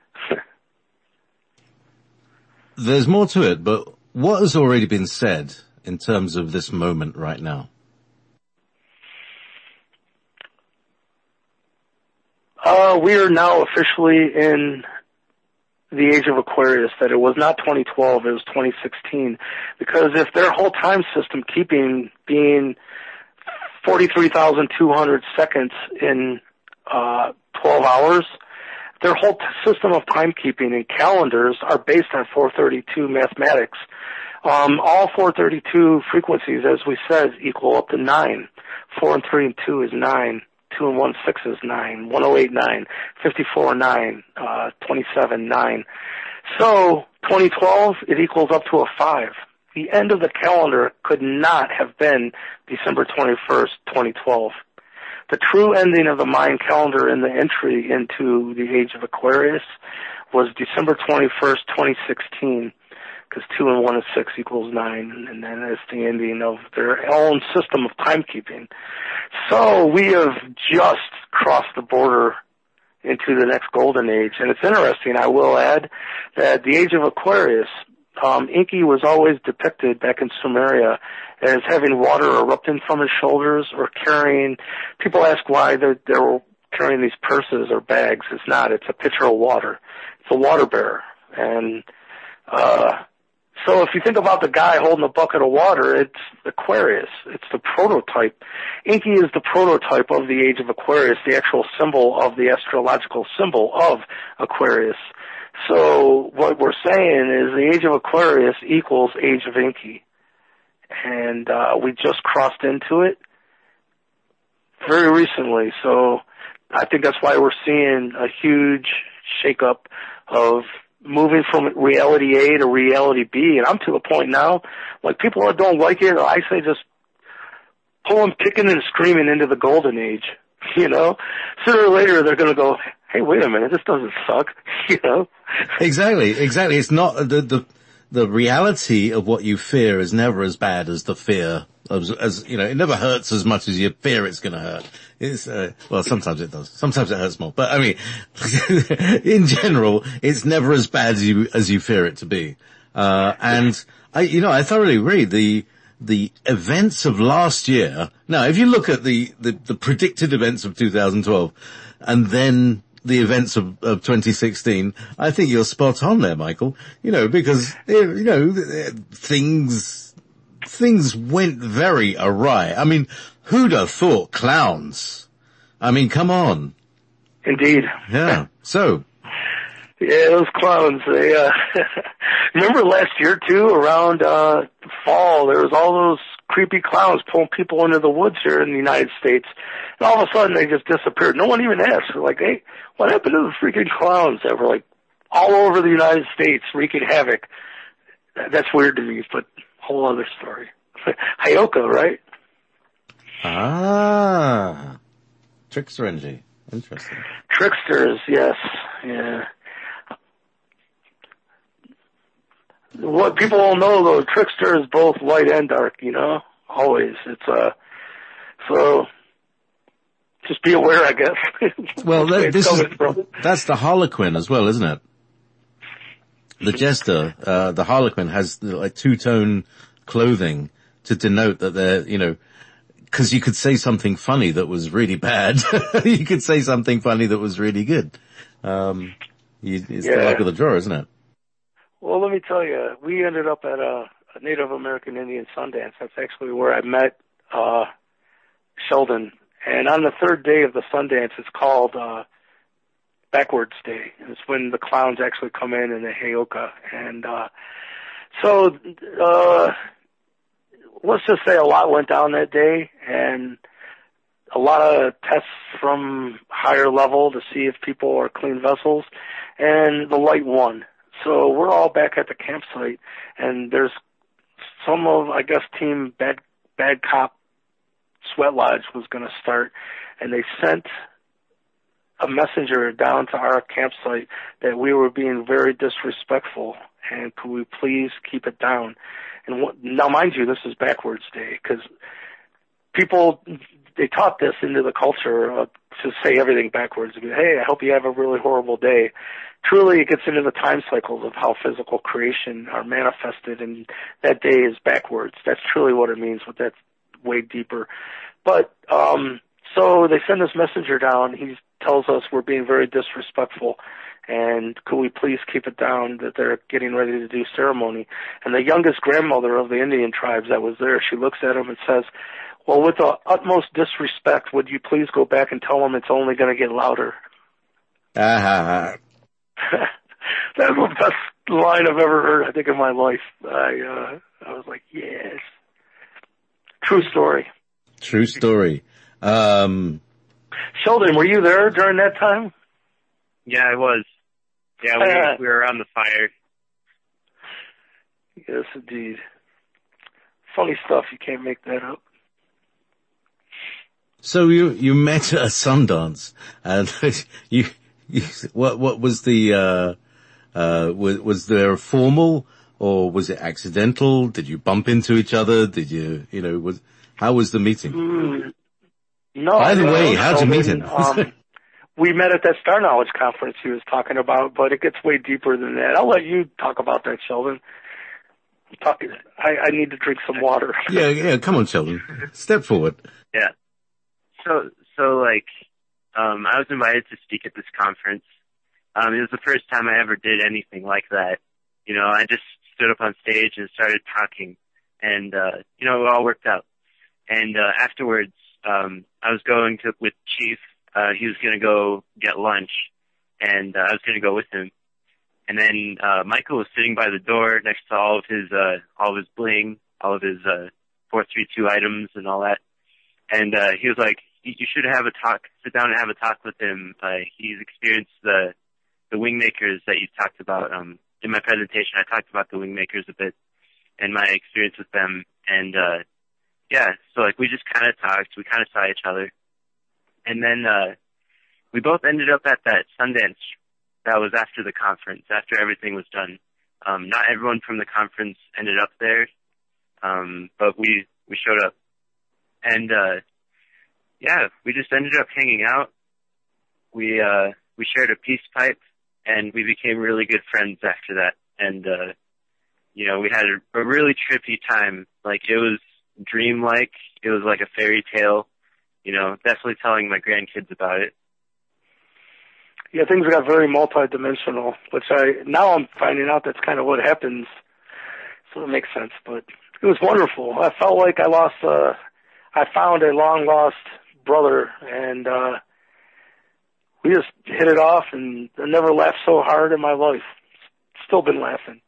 There's more to it, but what has already been said in terms of this moment right now? We are now officially in the age of Aquarius, that it was not 2012, it was 2016. Because if their whole time system being 43,200 seconds in 12 hours, their whole system of timekeeping and calendars are based on 432 mathematics. All 432 frequencies, as we said, equal up to 9. 4 and 3 and 2 is 9. 2 and 1, 6 is 9. 108, 9. 54, 9. 27, 9. So, 2012, it equals up to a 5. The end of the calendar could not have been December 21st, 2012. The true ending of the Mayan calendar in the entry into the age of Aquarius was December 21st, 2016, because 2 and 1 is 6 equals 9, and then it's the ending of their own system of timekeeping. So we have just crossed the border into the next golden age, and it's interesting, I will add, that the age of Aquarius, Enki was always depicted back in Sumeria as having water erupting from his shoulders or carrying, people ask why they're carrying these purses or bags. It's not, it's a pitcher of water. It's a water bearer. And, so if you think about the guy holding a bucket of water, it's Aquarius. It's the prototype. Enki is the prototype of the age of Aquarius, the actual symbol of the astrological symbol of Aquarius. So what we're saying is the age of Aquarius equals age of Enki. And we just crossed into it very recently. So I think that's why we're seeing a huge shakeup of moving from reality A to reality B. And I'm to the point now, like people that don't like it, I say just pull them kicking and screaming into the golden age. Sooner or later they're going to go, hey, wait a minute, this doesn't suck. Exactly. It's not the reality of what you fear is never as bad as the fear of, it never hurts as much as you fear it's going to hurt. It's, well, sometimes it does. Sometimes it hurts more. But I mean, in general, it's never as bad as you fear it to be. And I thoroughly agree. The events of last year. Now, if you look at the predicted events of 2012 and then the events of 2016, I think you're spot on there, Michael. Because, things went very awry. I mean, who'd have thought clowns? I mean, come on. Indeed. Yeah. So. Yeah, those clowns, they, remember last year too, around, fall, there was all those creepy clowns pulling people into the woods here in the United States. And all of a sudden they just disappeared. No one even asked. They're like, hey, what happened to the freaking clowns that were like all over the United States wreaking havoc? That's weird to me, but whole other story. Heyoka, right? Ah. Trickster energy. Interesting. Tricksters, yes. Yeah. What people all know though, trickster is both light and dark, always. It's, so, just be aware, I guess. Well, that's the Harlequin as well, isn't it? The jester, the Harlequin has like two-tone clothing to denote that they're, 'cause you could say something funny that was really bad. You could say something funny that was really good. It's the luck of the draw, isn't it? Well, let me tell you, we ended up at a Native American Indian Sundance. That's actually where I met Sheldon. And on the third day of the Sundance, it's called Backwards Day. It's when the clowns actually come in the Heyoka. And so let's just say a lot went down that day, and a lot of tests from higher level to see if people are clean vessels, and the light won. So we're all back at the campsite, and there's some of, I guess, Team Bad Cop Sweat Lodge was going to start, and they sent a messenger down to our campsite that we were being very disrespectful, and could we please keep it down? And now, mind you, this is Backwards Day, because people, they taught this into the culture to say everything backwards. Hey, I hope you have a really horrible day. Truly, it gets into the time cycles of how physical creation are manifested, and that day is backwards. That's truly what it means, but that's way deeper. But so they send this messenger down. He tells us we're being very disrespectful, and could we please keep it down, that they're getting ready to do ceremony. And the youngest grandmother of the Indian tribes that was there, she looks at him and says, well, with the utmost disrespect, would you please go back and tell them it's only going to get louder? That was the best line I've ever heard, I think, in my life. I was like, yes. True story. True story. Sheldon, were you there during that time? Yeah, I was. Yeah, we were around the fire. Yes, indeed. Funny stuff. You can't make that up. So you met at a Sundance, and what was the was there a formal, or was it accidental? Did you bump into each other? Did how was the meeting? No. By the way, how'd you meet him? We met at that Star Knowledge conference he was talking about, but it gets way deeper than that. I'll let you talk about that, Sheldon. I need to drink some water. Yeah, come on, Sheldon. Step forward. Yeah. So I was invited to speak at this conference. It was the first time I ever did anything like that. I just stood up on stage and started talking, and, it all worked out. And, afterwards, I was going with Chief. He was going to go get lunch, and, I was going to go with him. And then, Michael was sitting by the door next to all of his bling, all of his, 432 items and all that. And, he was like, you should sit down and have a talk with him. He's experienced the Wingmakers that you talked about. In my presentation, I talked about the Wingmakers a bit and my experience with them. And, so we just kind of talked. We kind of saw each other. And then, we both ended up at that Sundance that was after the conference, after everything was done. Not everyone from the conference ended up there. But we showed up. And, we just ended up hanging out. We shared a peace pipe, and we became really good friends after that. And, we had a really trippy time. It was dreamlike. It was like a fairy tale. Definitely telling my grandkids about it. Yeah, things got very multidimensional, which now I'm finding out that's kind of what happens. So it makes sense, but it was wonderful. I felt like I found a long lost brother, and we just hit it off, and I never laughed so hard in my life. Still been laughing.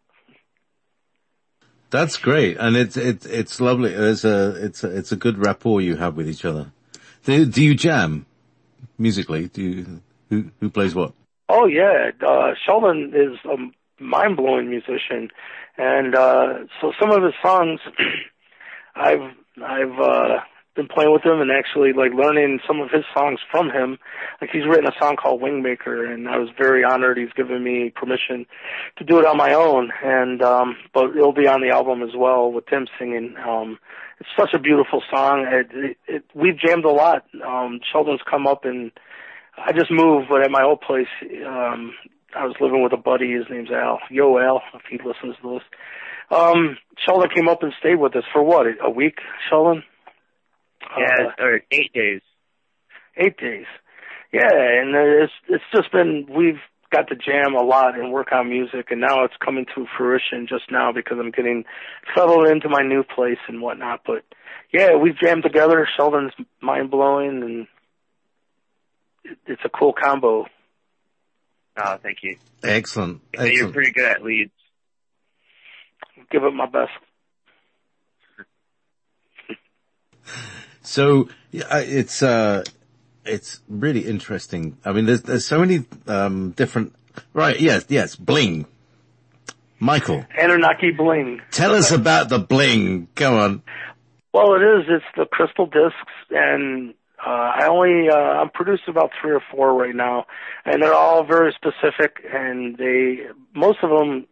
That's great, and it's lovely. It's a good rapport you have with each other. Do you jam musically? Who plays what? Oh yeah, Sheldon is a mind-blowing musician, and so some of his songs, I've been playing with him and actually learning some of his songs from him. He's written a song called Wingmaker, and I was very honored he's given me permission to do it on my own, and but it'll be on the album as well with him singing. It's such a beautiful song. We've jammed a lot. Sheldon's come up, and I just moved, but at my old place, I was living with a buddy. His name's Al. Yo, Al, if he listens to this. Sheldon came up and stayed with us for what, a week, Sheldon? Or 8 days. 8 days. Yeah, and it's just been, we've got to jam a lot and work on music, and now it's coming to fruition just now because I'm getting settled into my new place and whatnot. But yeah, we've jammed together. Sheldon's mind-blowing, and it's a cool combo. Oh, thank you. Excellent. You're pretty good at leads. Give it my best. So it's really interesting. I mean, there's so many different. Right? Yes. Bling. Michael. Anunnaki bling. Tell us about the bling. Come on. Well, it's the crystal discs, and I'm producing about 3 or 4 right now, and they're all very specific, and most of them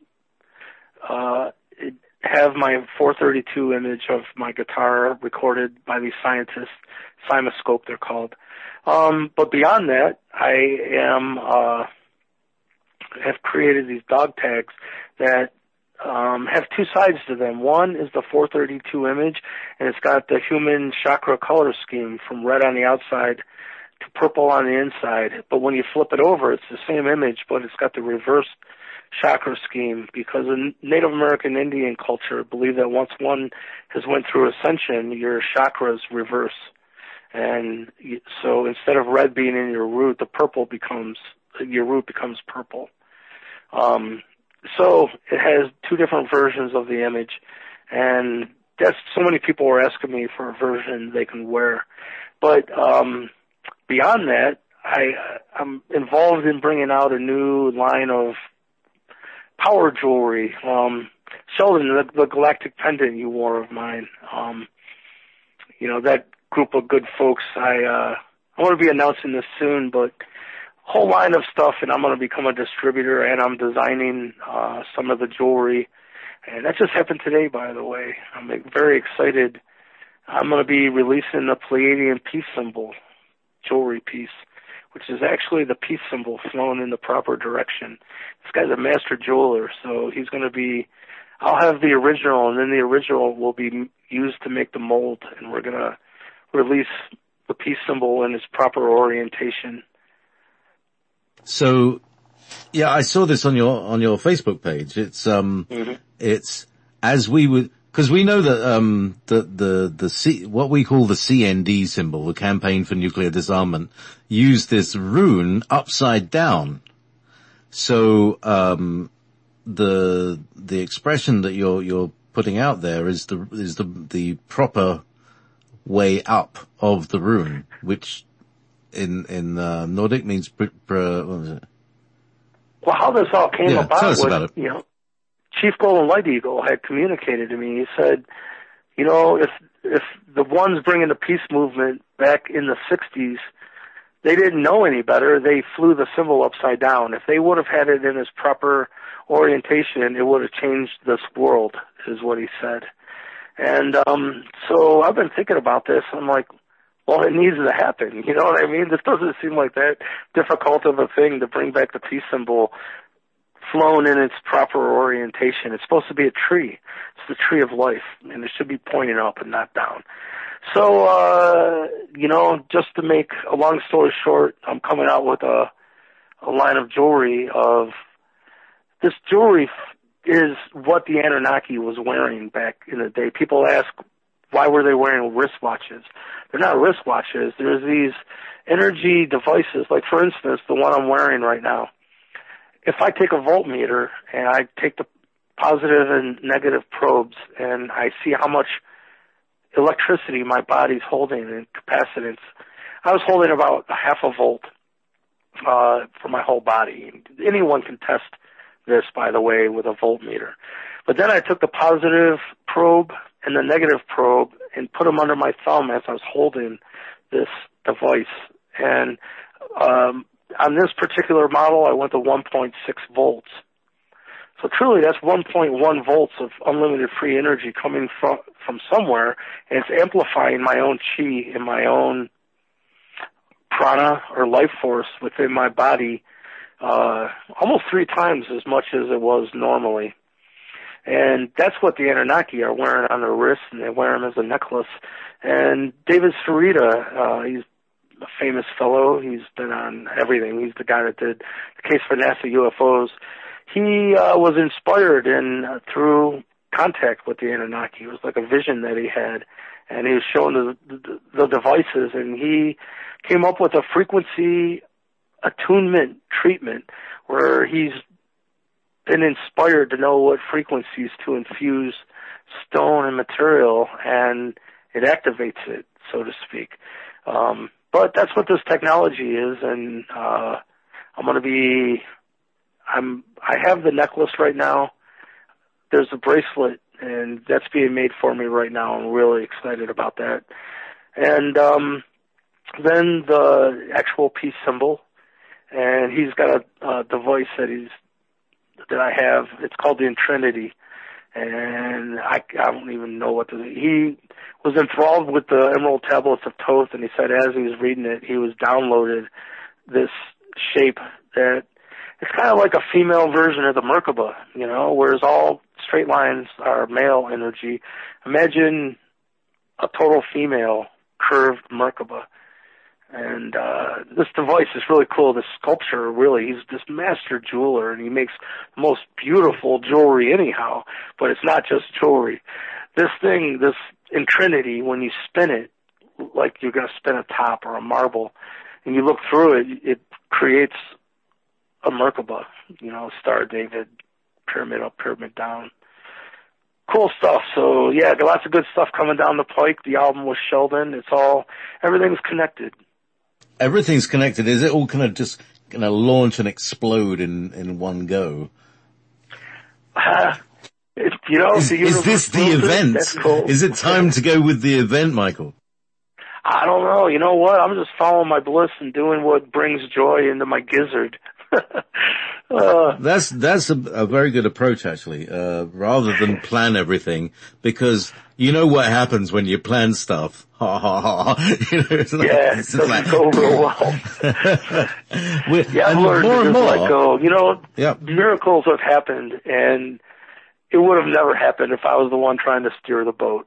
have my 432 image of my guitar recorded by these scientists, Simoscope they're called. But beyond that, I have created these dog tags that have 2 sides to them. One is the 432 image, and it's got the human chakra color scheme from red on the outside to purple on the inside. But when you flip it over, it's the same image, but it's got the reversed chakra scheme, because in Native American Indian culture believe that once one has went through ascension, your chakras reverse. And so instead of red being in your root, your root becomes purple. So it has 2 different versions of the image, and so many people were asking me for a version they can wear. But beyond that, I'm involved in bringing out a new line of power jewelry. Sheldon, the galactic pendant you wore of mine, that group of good folks, I want to be announcing this soon, but whole line of stuff, and I'm going to become a distributor, and I'm designing some of the jewelry, and that just happened today, by the way. I'm very excited. I'm going to be releasing the Pleiadian peace symbol jewelry piece, which is actually the peace symbol flown in the proper direction. This guy's a master jeweler, so he's going to be, I'll have the original, and then the original will be used to make the mold, and we're going to release the peace symbol in its proper orientation. So, yeah, I saw this on your Facebook page. It's it's as we would, because we know that what we call the CND symbol, the Campaign for Nuclear Disarmament, used this rune upside down. So the expression that you're putting out there is the proper way up of the rune, which in Nordic means what was it? Well, how this all came about tell us was, about it. Chief Golden Light Eagle had communicated to me. He said, if the ones bringing the peace movement back in the 60s, they didn't know any better, they flew the symbol upside down. If they would have had it in its proper orientation, it would have changed this world, is what he said. And so I've been thinking about this. I'm like, well, it needs to happen. You know what I mean? This doesn't seem like that difficult of a thing to bring back the peace symbol flown in its proper orientation. It's supposed to be a tree. It's the tree of life, and it should be pointing up and not down. So, just to make a long story short, I'm coming out with a line of jewelry of this jewelry is what the Anunnaki was wearing back in the day. People ask, why were they wearing wristwatches? They're not wristwatches. There's these energy devices, like, for instance, the one I'm wearing right now. If I take a voltmeter and I take the positive and negative probes and I see how much electricity my body's holding in capacitance, I was holding about a half a volt for my whole body. Anyone can test this, by the way, with a voltmeter. But then I took the positive probe and the negative probe and put them under my thumb as I was holding this device. And on this particular model, I went to 1.6 volts. So truly, that's 1.1 volts of unlimited free energy coming from somewhere, and it's amplifying my own chi and my own prana or life force within my body almost 3 times as much as it was normally. And that's what the Anunnaki are wearing on their wrists, and they wear them as a necklace. And David Sarita, he's a famous fellow. He's been on everything. He's the guy that did the case for NASA UFOs. He was inspired through contact with the Anunnaki. It was like a vision that he had, and he was shown the devices, and he came up with a frequency attunement treatment where he's been inspired to know what frequencies to infuse stone and material, and it activates it, so to speak. But that's what this technology is, and I have the necklace right now. There's a bracelet, and that's being made for me right now. I'm really excited about that. And then the actual peace symbol, and he's got a device that I have. It's called the Intrinity, and I don't even know what he was enthralled with the Emerald Tablets of Thoth, and he said as he was reading it, he was downloaded this shape that it's kind of like a female version of the Merkaba, whereas all straight lines are male energy. Imagine a total female curved Merkaba. And this device is really cool. This sculpture, really, he's this master jeweler, and he makes the most beautiful jewelry anyhow, but it's not just jewelry. This thing, this Intrinity, when you spin it, like you're going to spin a top or a marble, and you look through it, it creates a Merkaba, Star of David, pyramid up, pyramid down. Cool stuff. So, yeah, got lots of good stuff coming down the pike. The album with Sheldon, everything's connected. Everything's connected. Is it all kind of just going to launch and explode in one go? Is this the event? That's cool. Is it time to go with the event, Michael? I don't know. You know what? I'm just following my bliss and doing what brings joy into my gizzard. That's a very good approach, actually, rather than plan everything, because you know what happens when you plan stuff. Ha ha ha. It doesn't go real well. I've learned more and to just more, let go. Miracles have happened, and it would have never happened if I was the one trying to steer the boat.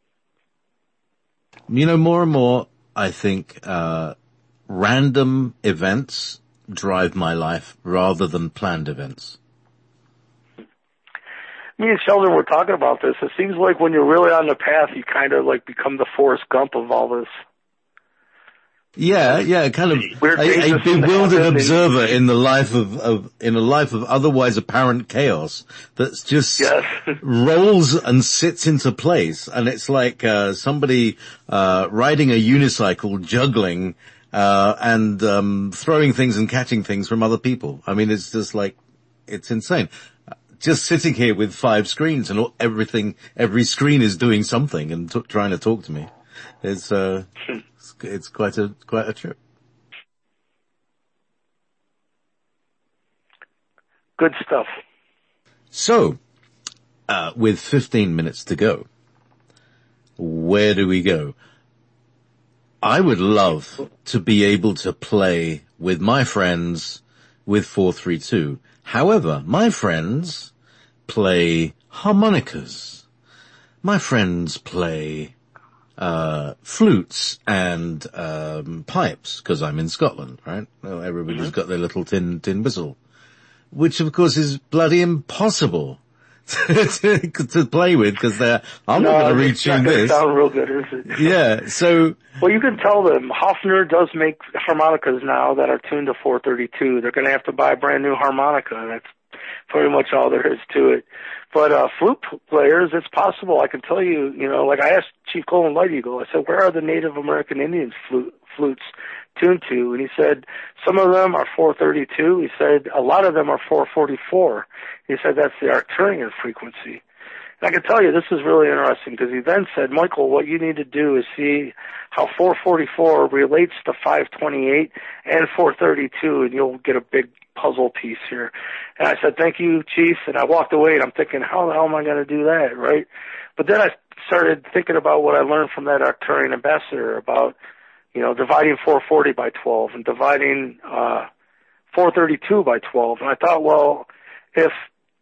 More and more, I think, random events drive my life rather than planned events. Me and Sheldon were talking about this. It seems like when you're really on the path, you kind of like become the Forrest Gump of all this. Yeah, kind of a bewildered observer in the life in a life of otherwise apparent chaos that's just rolls and sits into place, and it's like somebody riding a unicycle, juggling and throwing things and catching things from other people. I mean, it's just like, it's insane. Just sitting here with 5 screens and every screen is doing something and trying to talk to me. It's quite a trip. Good stuff. So, with 15 minutes to go, where do we go? I would love to be able to play with my friends with 432. However, my friends play harmonicas. My friends play flutes and pipes, because I'm in Scotland, right? Well, everybody's got their little tin whistle, which of course is bloody impossible to play with, because I'm not going to retune this. Sound real good, is it? Yeah, so. Well, you can tell them Hofner does make harmonicas now that are tuned to 432. They're going to have to buy a brand new harmonica. That's pretty much all there is to it. But flute players, it's possible. I can tell you, like I asked Chief Colin Light Eagle, I said, where are the Native American Indians flutes tuned to? And he said, some of them are 432. He said, a lot of them are 444. He said, that's the Arcturian frequency. And I can tell you, this is really interesting, because he then said, Michael, what you need to do is see how 444 relates to 528 and 432, and you'll get a big puzzle piece here. And I said, thank you, Chief. And I walked away, and I'm thinking, how the hell am I going to do that, right? But then I started thinking about what I learned from that Arcturian ambassador about, dividing 440 by 12 and dividing 432 by 12. And I thought, well, if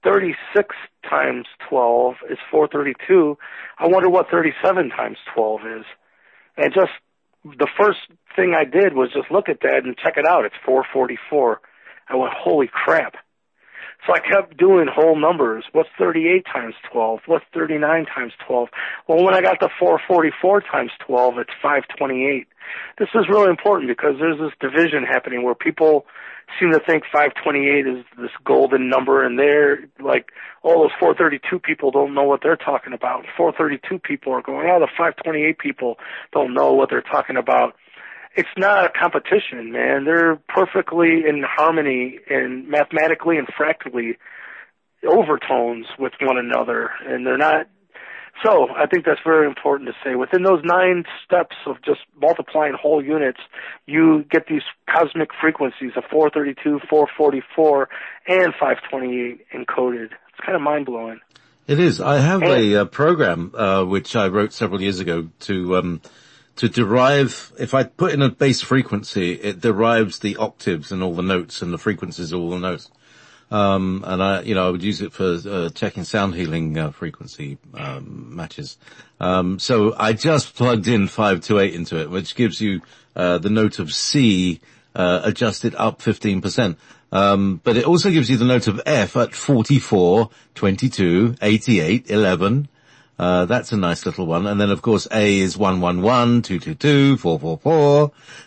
36 times 12 is 432, I wonder what 37 times 12 is. And just the first thing I did was just look at that and check it out. It's 444. I went, holy crap. So I kept doing whole numbers. What's 38 times 12? What's 39 times 12? Well, when I got to 444 times 12, it's 528. This is really important because there's this division happening where people seem to think 528 is this golden number, and they're like, all those 432 people don't know what they're talking about. 432 people are going, oh, the 528 people don't know what they're talking about. It's not a competition, man. They're perfectly in harmony and mathematically and fractally overtones with one another, and they're not. So I think that's very important to say. Within those 9 steps of just multiplying whole units, you get these cosmic frequencies of 432, 444, and 528 encoded. It's kind of mind-blowing. It is. I have a program which I wrote several years ago to derive, if I put in a base frequency, it derives the octaves and all the notes and the frequencies of all the notes. And I would use it for checking sound healing frequency matches. So I just plugged in 528 into it, which gives you the note of C adjusted up 15%. But it also gives you the note of F at 44, 22, 88, 11. That's a nice little one. And then, of course, A is 111, 222, 444,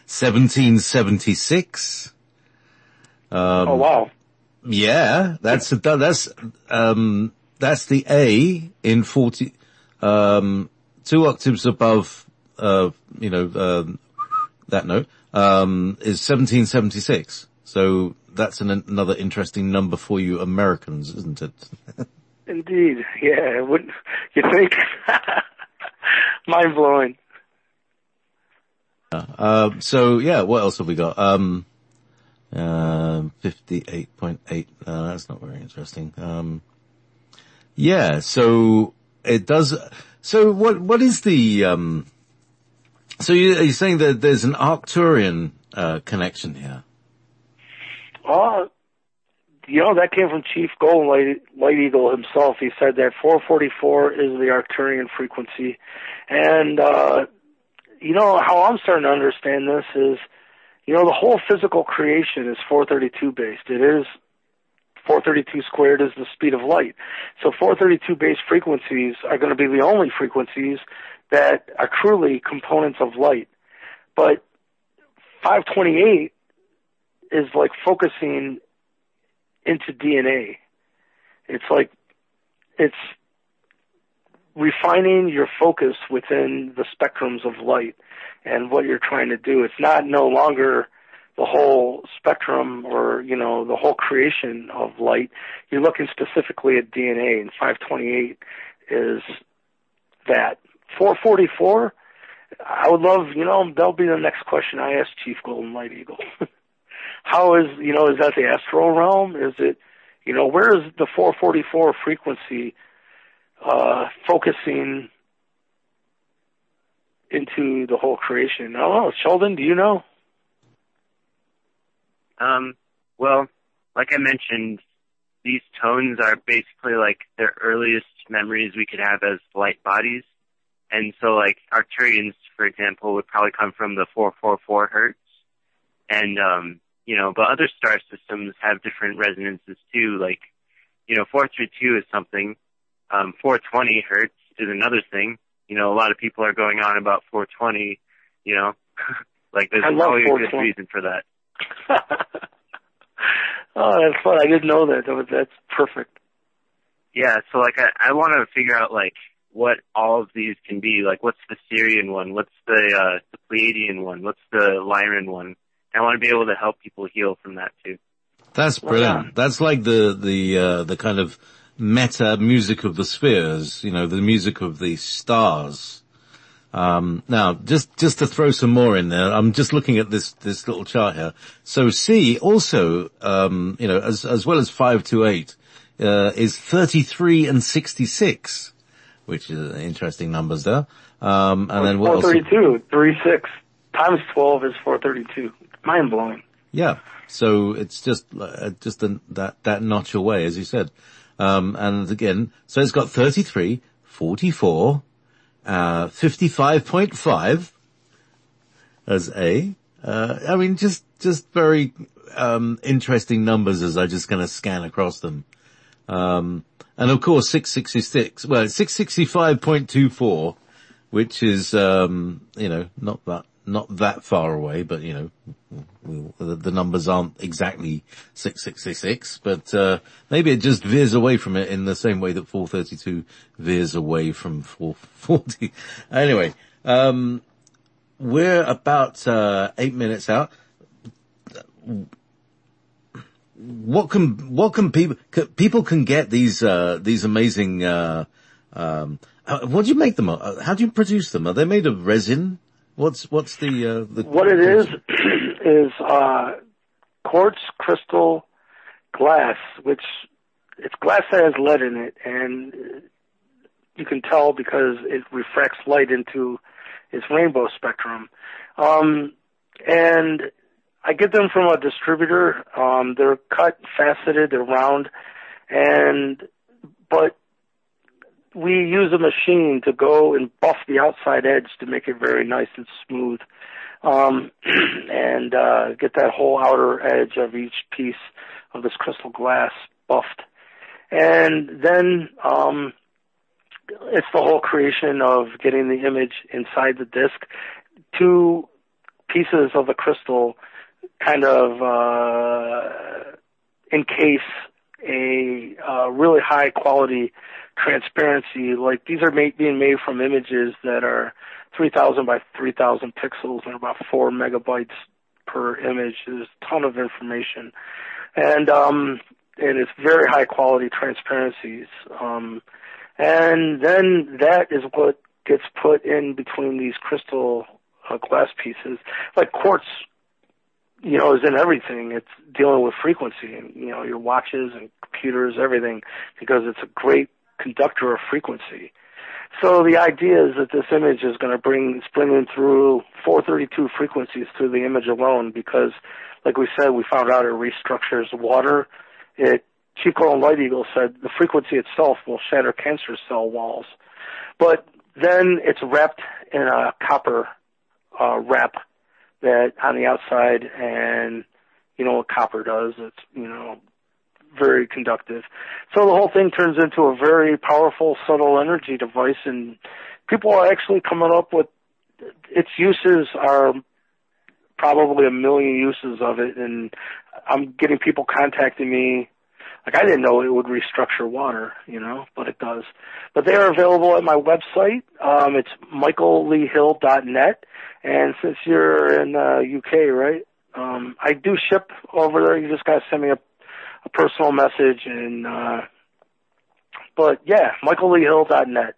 1776. Oh, wow. Yeah, that's the A in 40, 2 octaves above, that note, is 1776. So that's another interesting number for you Americans, isn't it? Indeed, yeah. Wouldn't you think? Mind blowing. So yeah, what else have we got? 58.8. That's not very interesting. Yeah. So it does. So what is the? So you're saying that there's an Arcturian connection here? That came from Chief Golden Light Eagle himself. He said that 444 is the Arcturian frequency. And, how I'm starting to understand this is, the whole physical creation is 432 based. It is 432 squared is the speed of light. So 432 based frequencies are going to be the only frequencies that are truly components of light. But 528 is like focusing into DNA. It's like, it's refining your focus within the spectrums of light and what you're trying to do. It's not no longer the whole spectrum or, the whole creation of light. You're looking specifically at DNA, and 528 is that. 444, I would love, that'll be the next question I ask Chief Golden Light Eagle. How is, is that the astral realm? Is it, where is the 444 frequency focusing into the whole creation? I don't know. Sheldon, do you know? Well, like I mentioned, these tones are basically like the earliest memories we could have as light bodies. And so like Arcturians, for example, would probably come from the 444 hertz. And, but other star systems have different resonances too. Like, 432 is something. 420 hertz is another thing. A lot of people are going on about 420, like there's probably a good reason for that. Oh, that's fun. I didn't know that. That's perfect. Yeah, so like I want to figure out like what all of these can be. Like what's the Sirian one? What's the Pleiadian one? What's the Lyran one? I want to be able to help people heal from that too. That's brilliant. Yeah. That's like the kind of meta music of the spheres, the music of the stars. Now, just to throw some more in there, I'm just looking at this little chart here. So C also, as well as 528, is 33 and 66, which is interesting numbers there. And then what 432, 36 times 12 is 432. Mind blowing. Yeah. So it's just that notch away, as you said. And again, so it's got 33, 44, 55.5 as A. I mean, just very, interesting numbers as I just kind of scan across them. And of course 666, well, it's 665.24, which is, not that far away, but the numbers aren't exactly 6666, but, maybe it just veers away from it in the same way that 432 veers away from 440. Anyway, we're about, 8 minutes out. What can people can get these amazing, what do you make them? How do you produce them? Are they made of resin? What's the What it is quartz crystal glass, which it's glass that has lead in it, and you can tell because it refracts light into its rainbow spectrum. And I get them from a distributor. They're cut, faceted, they're round, but we use a machine to go and buff the outside edge to make it very nice and smooth, and get that whole outer edge of each piece of this crystal glass buffed. And then it's the whole creation of getting the image inside the disc. 2 pieces of the crystal kind of encase a really high quality transparency. Like, these are being made from images that are 3,000 by 3,000 pixels and about 4 megabytes per image. There's a ton of information, and it's very high quality transparencies. And then that is what gets put in between these crystal glass pieces. Like quartz, is in everything. It's dealing with frequency, and, your watches and computers, everything, because it's a great conductor of frequency. So the idea is that this image is going to bring through 432 frequencies through the image alone, because, like we said, we found out it restructures water. Chico and Light Eagle said the frequency itself will shatter cancer cell walls. But then it's wrapped in a copper wrap that on the outside, and what copper does, it's very conductive. So the whole thing turns into a very powerful, subtle energy device, and people are actually coming up with its uses are probably a million uses of it, and I'm getting people contacting me. Like, I didn't know it would restructure water, but it does. But they are available at my website. It's michaelleehill.net. And since you're in UK, right, I do ship over there. You just got to send me a personal message. And but, yeah, michaelleehill.net.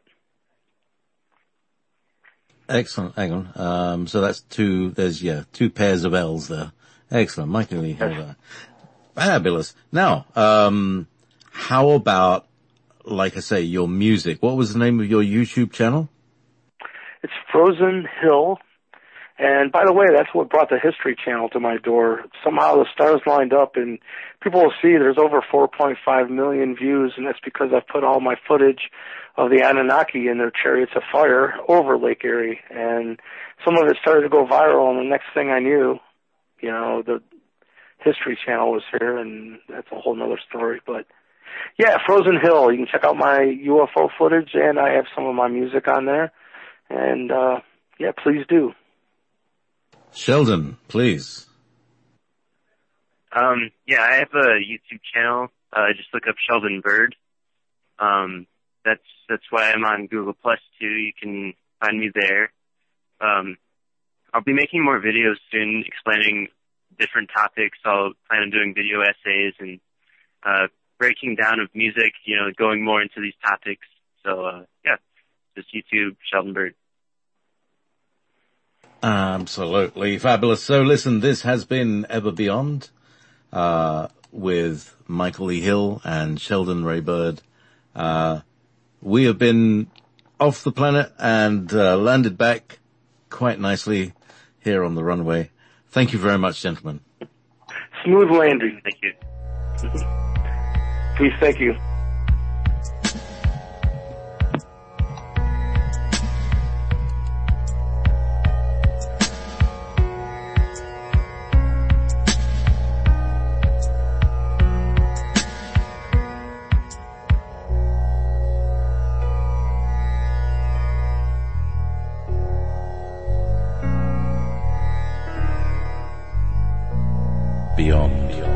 Excellent. Hang on. So that's 2 pairs of L's there. Excellent. Michael Lee Hill. Fabulous. Now, how about, like I say, your music? What was the name of your YouTube channel? It's Frozen Hill. And by the way, that's what brought the History Channel to my door. Somehow the stars lined up, and people will see there's over 4.5 million views, and that's because I've put all my footage of the Anunnaki and their chariots of fire over Lake Erie. And some of it started to go viral, and the next thing I knew, the History Channel was here, and that's a whole nother story. But yeah, Frozen Hill. You can check out my UFO footage, and I have some of my music on there. And yeah, please do. Sheldon, please. Yeah, I have a YouTube channel. Just look up Sheldon Bird. That's why I'm on Google Plus too. You can find me there. I'll be making more videos soon explaining different topics. I'll plan on doing video essays and breaking down of music, going more into these topics. So, yeah, just YouTube Sheldon Bird. Absolutely fabulous. So listen, this has been Ever Beyond with Michael Lee Hill and Sheldon Ray Bird. We have been off the planet and landed back quite nicely here on the runway. Thank you very much, gentlemen. Smooth landing. Thank you. Please, thank you. beyond.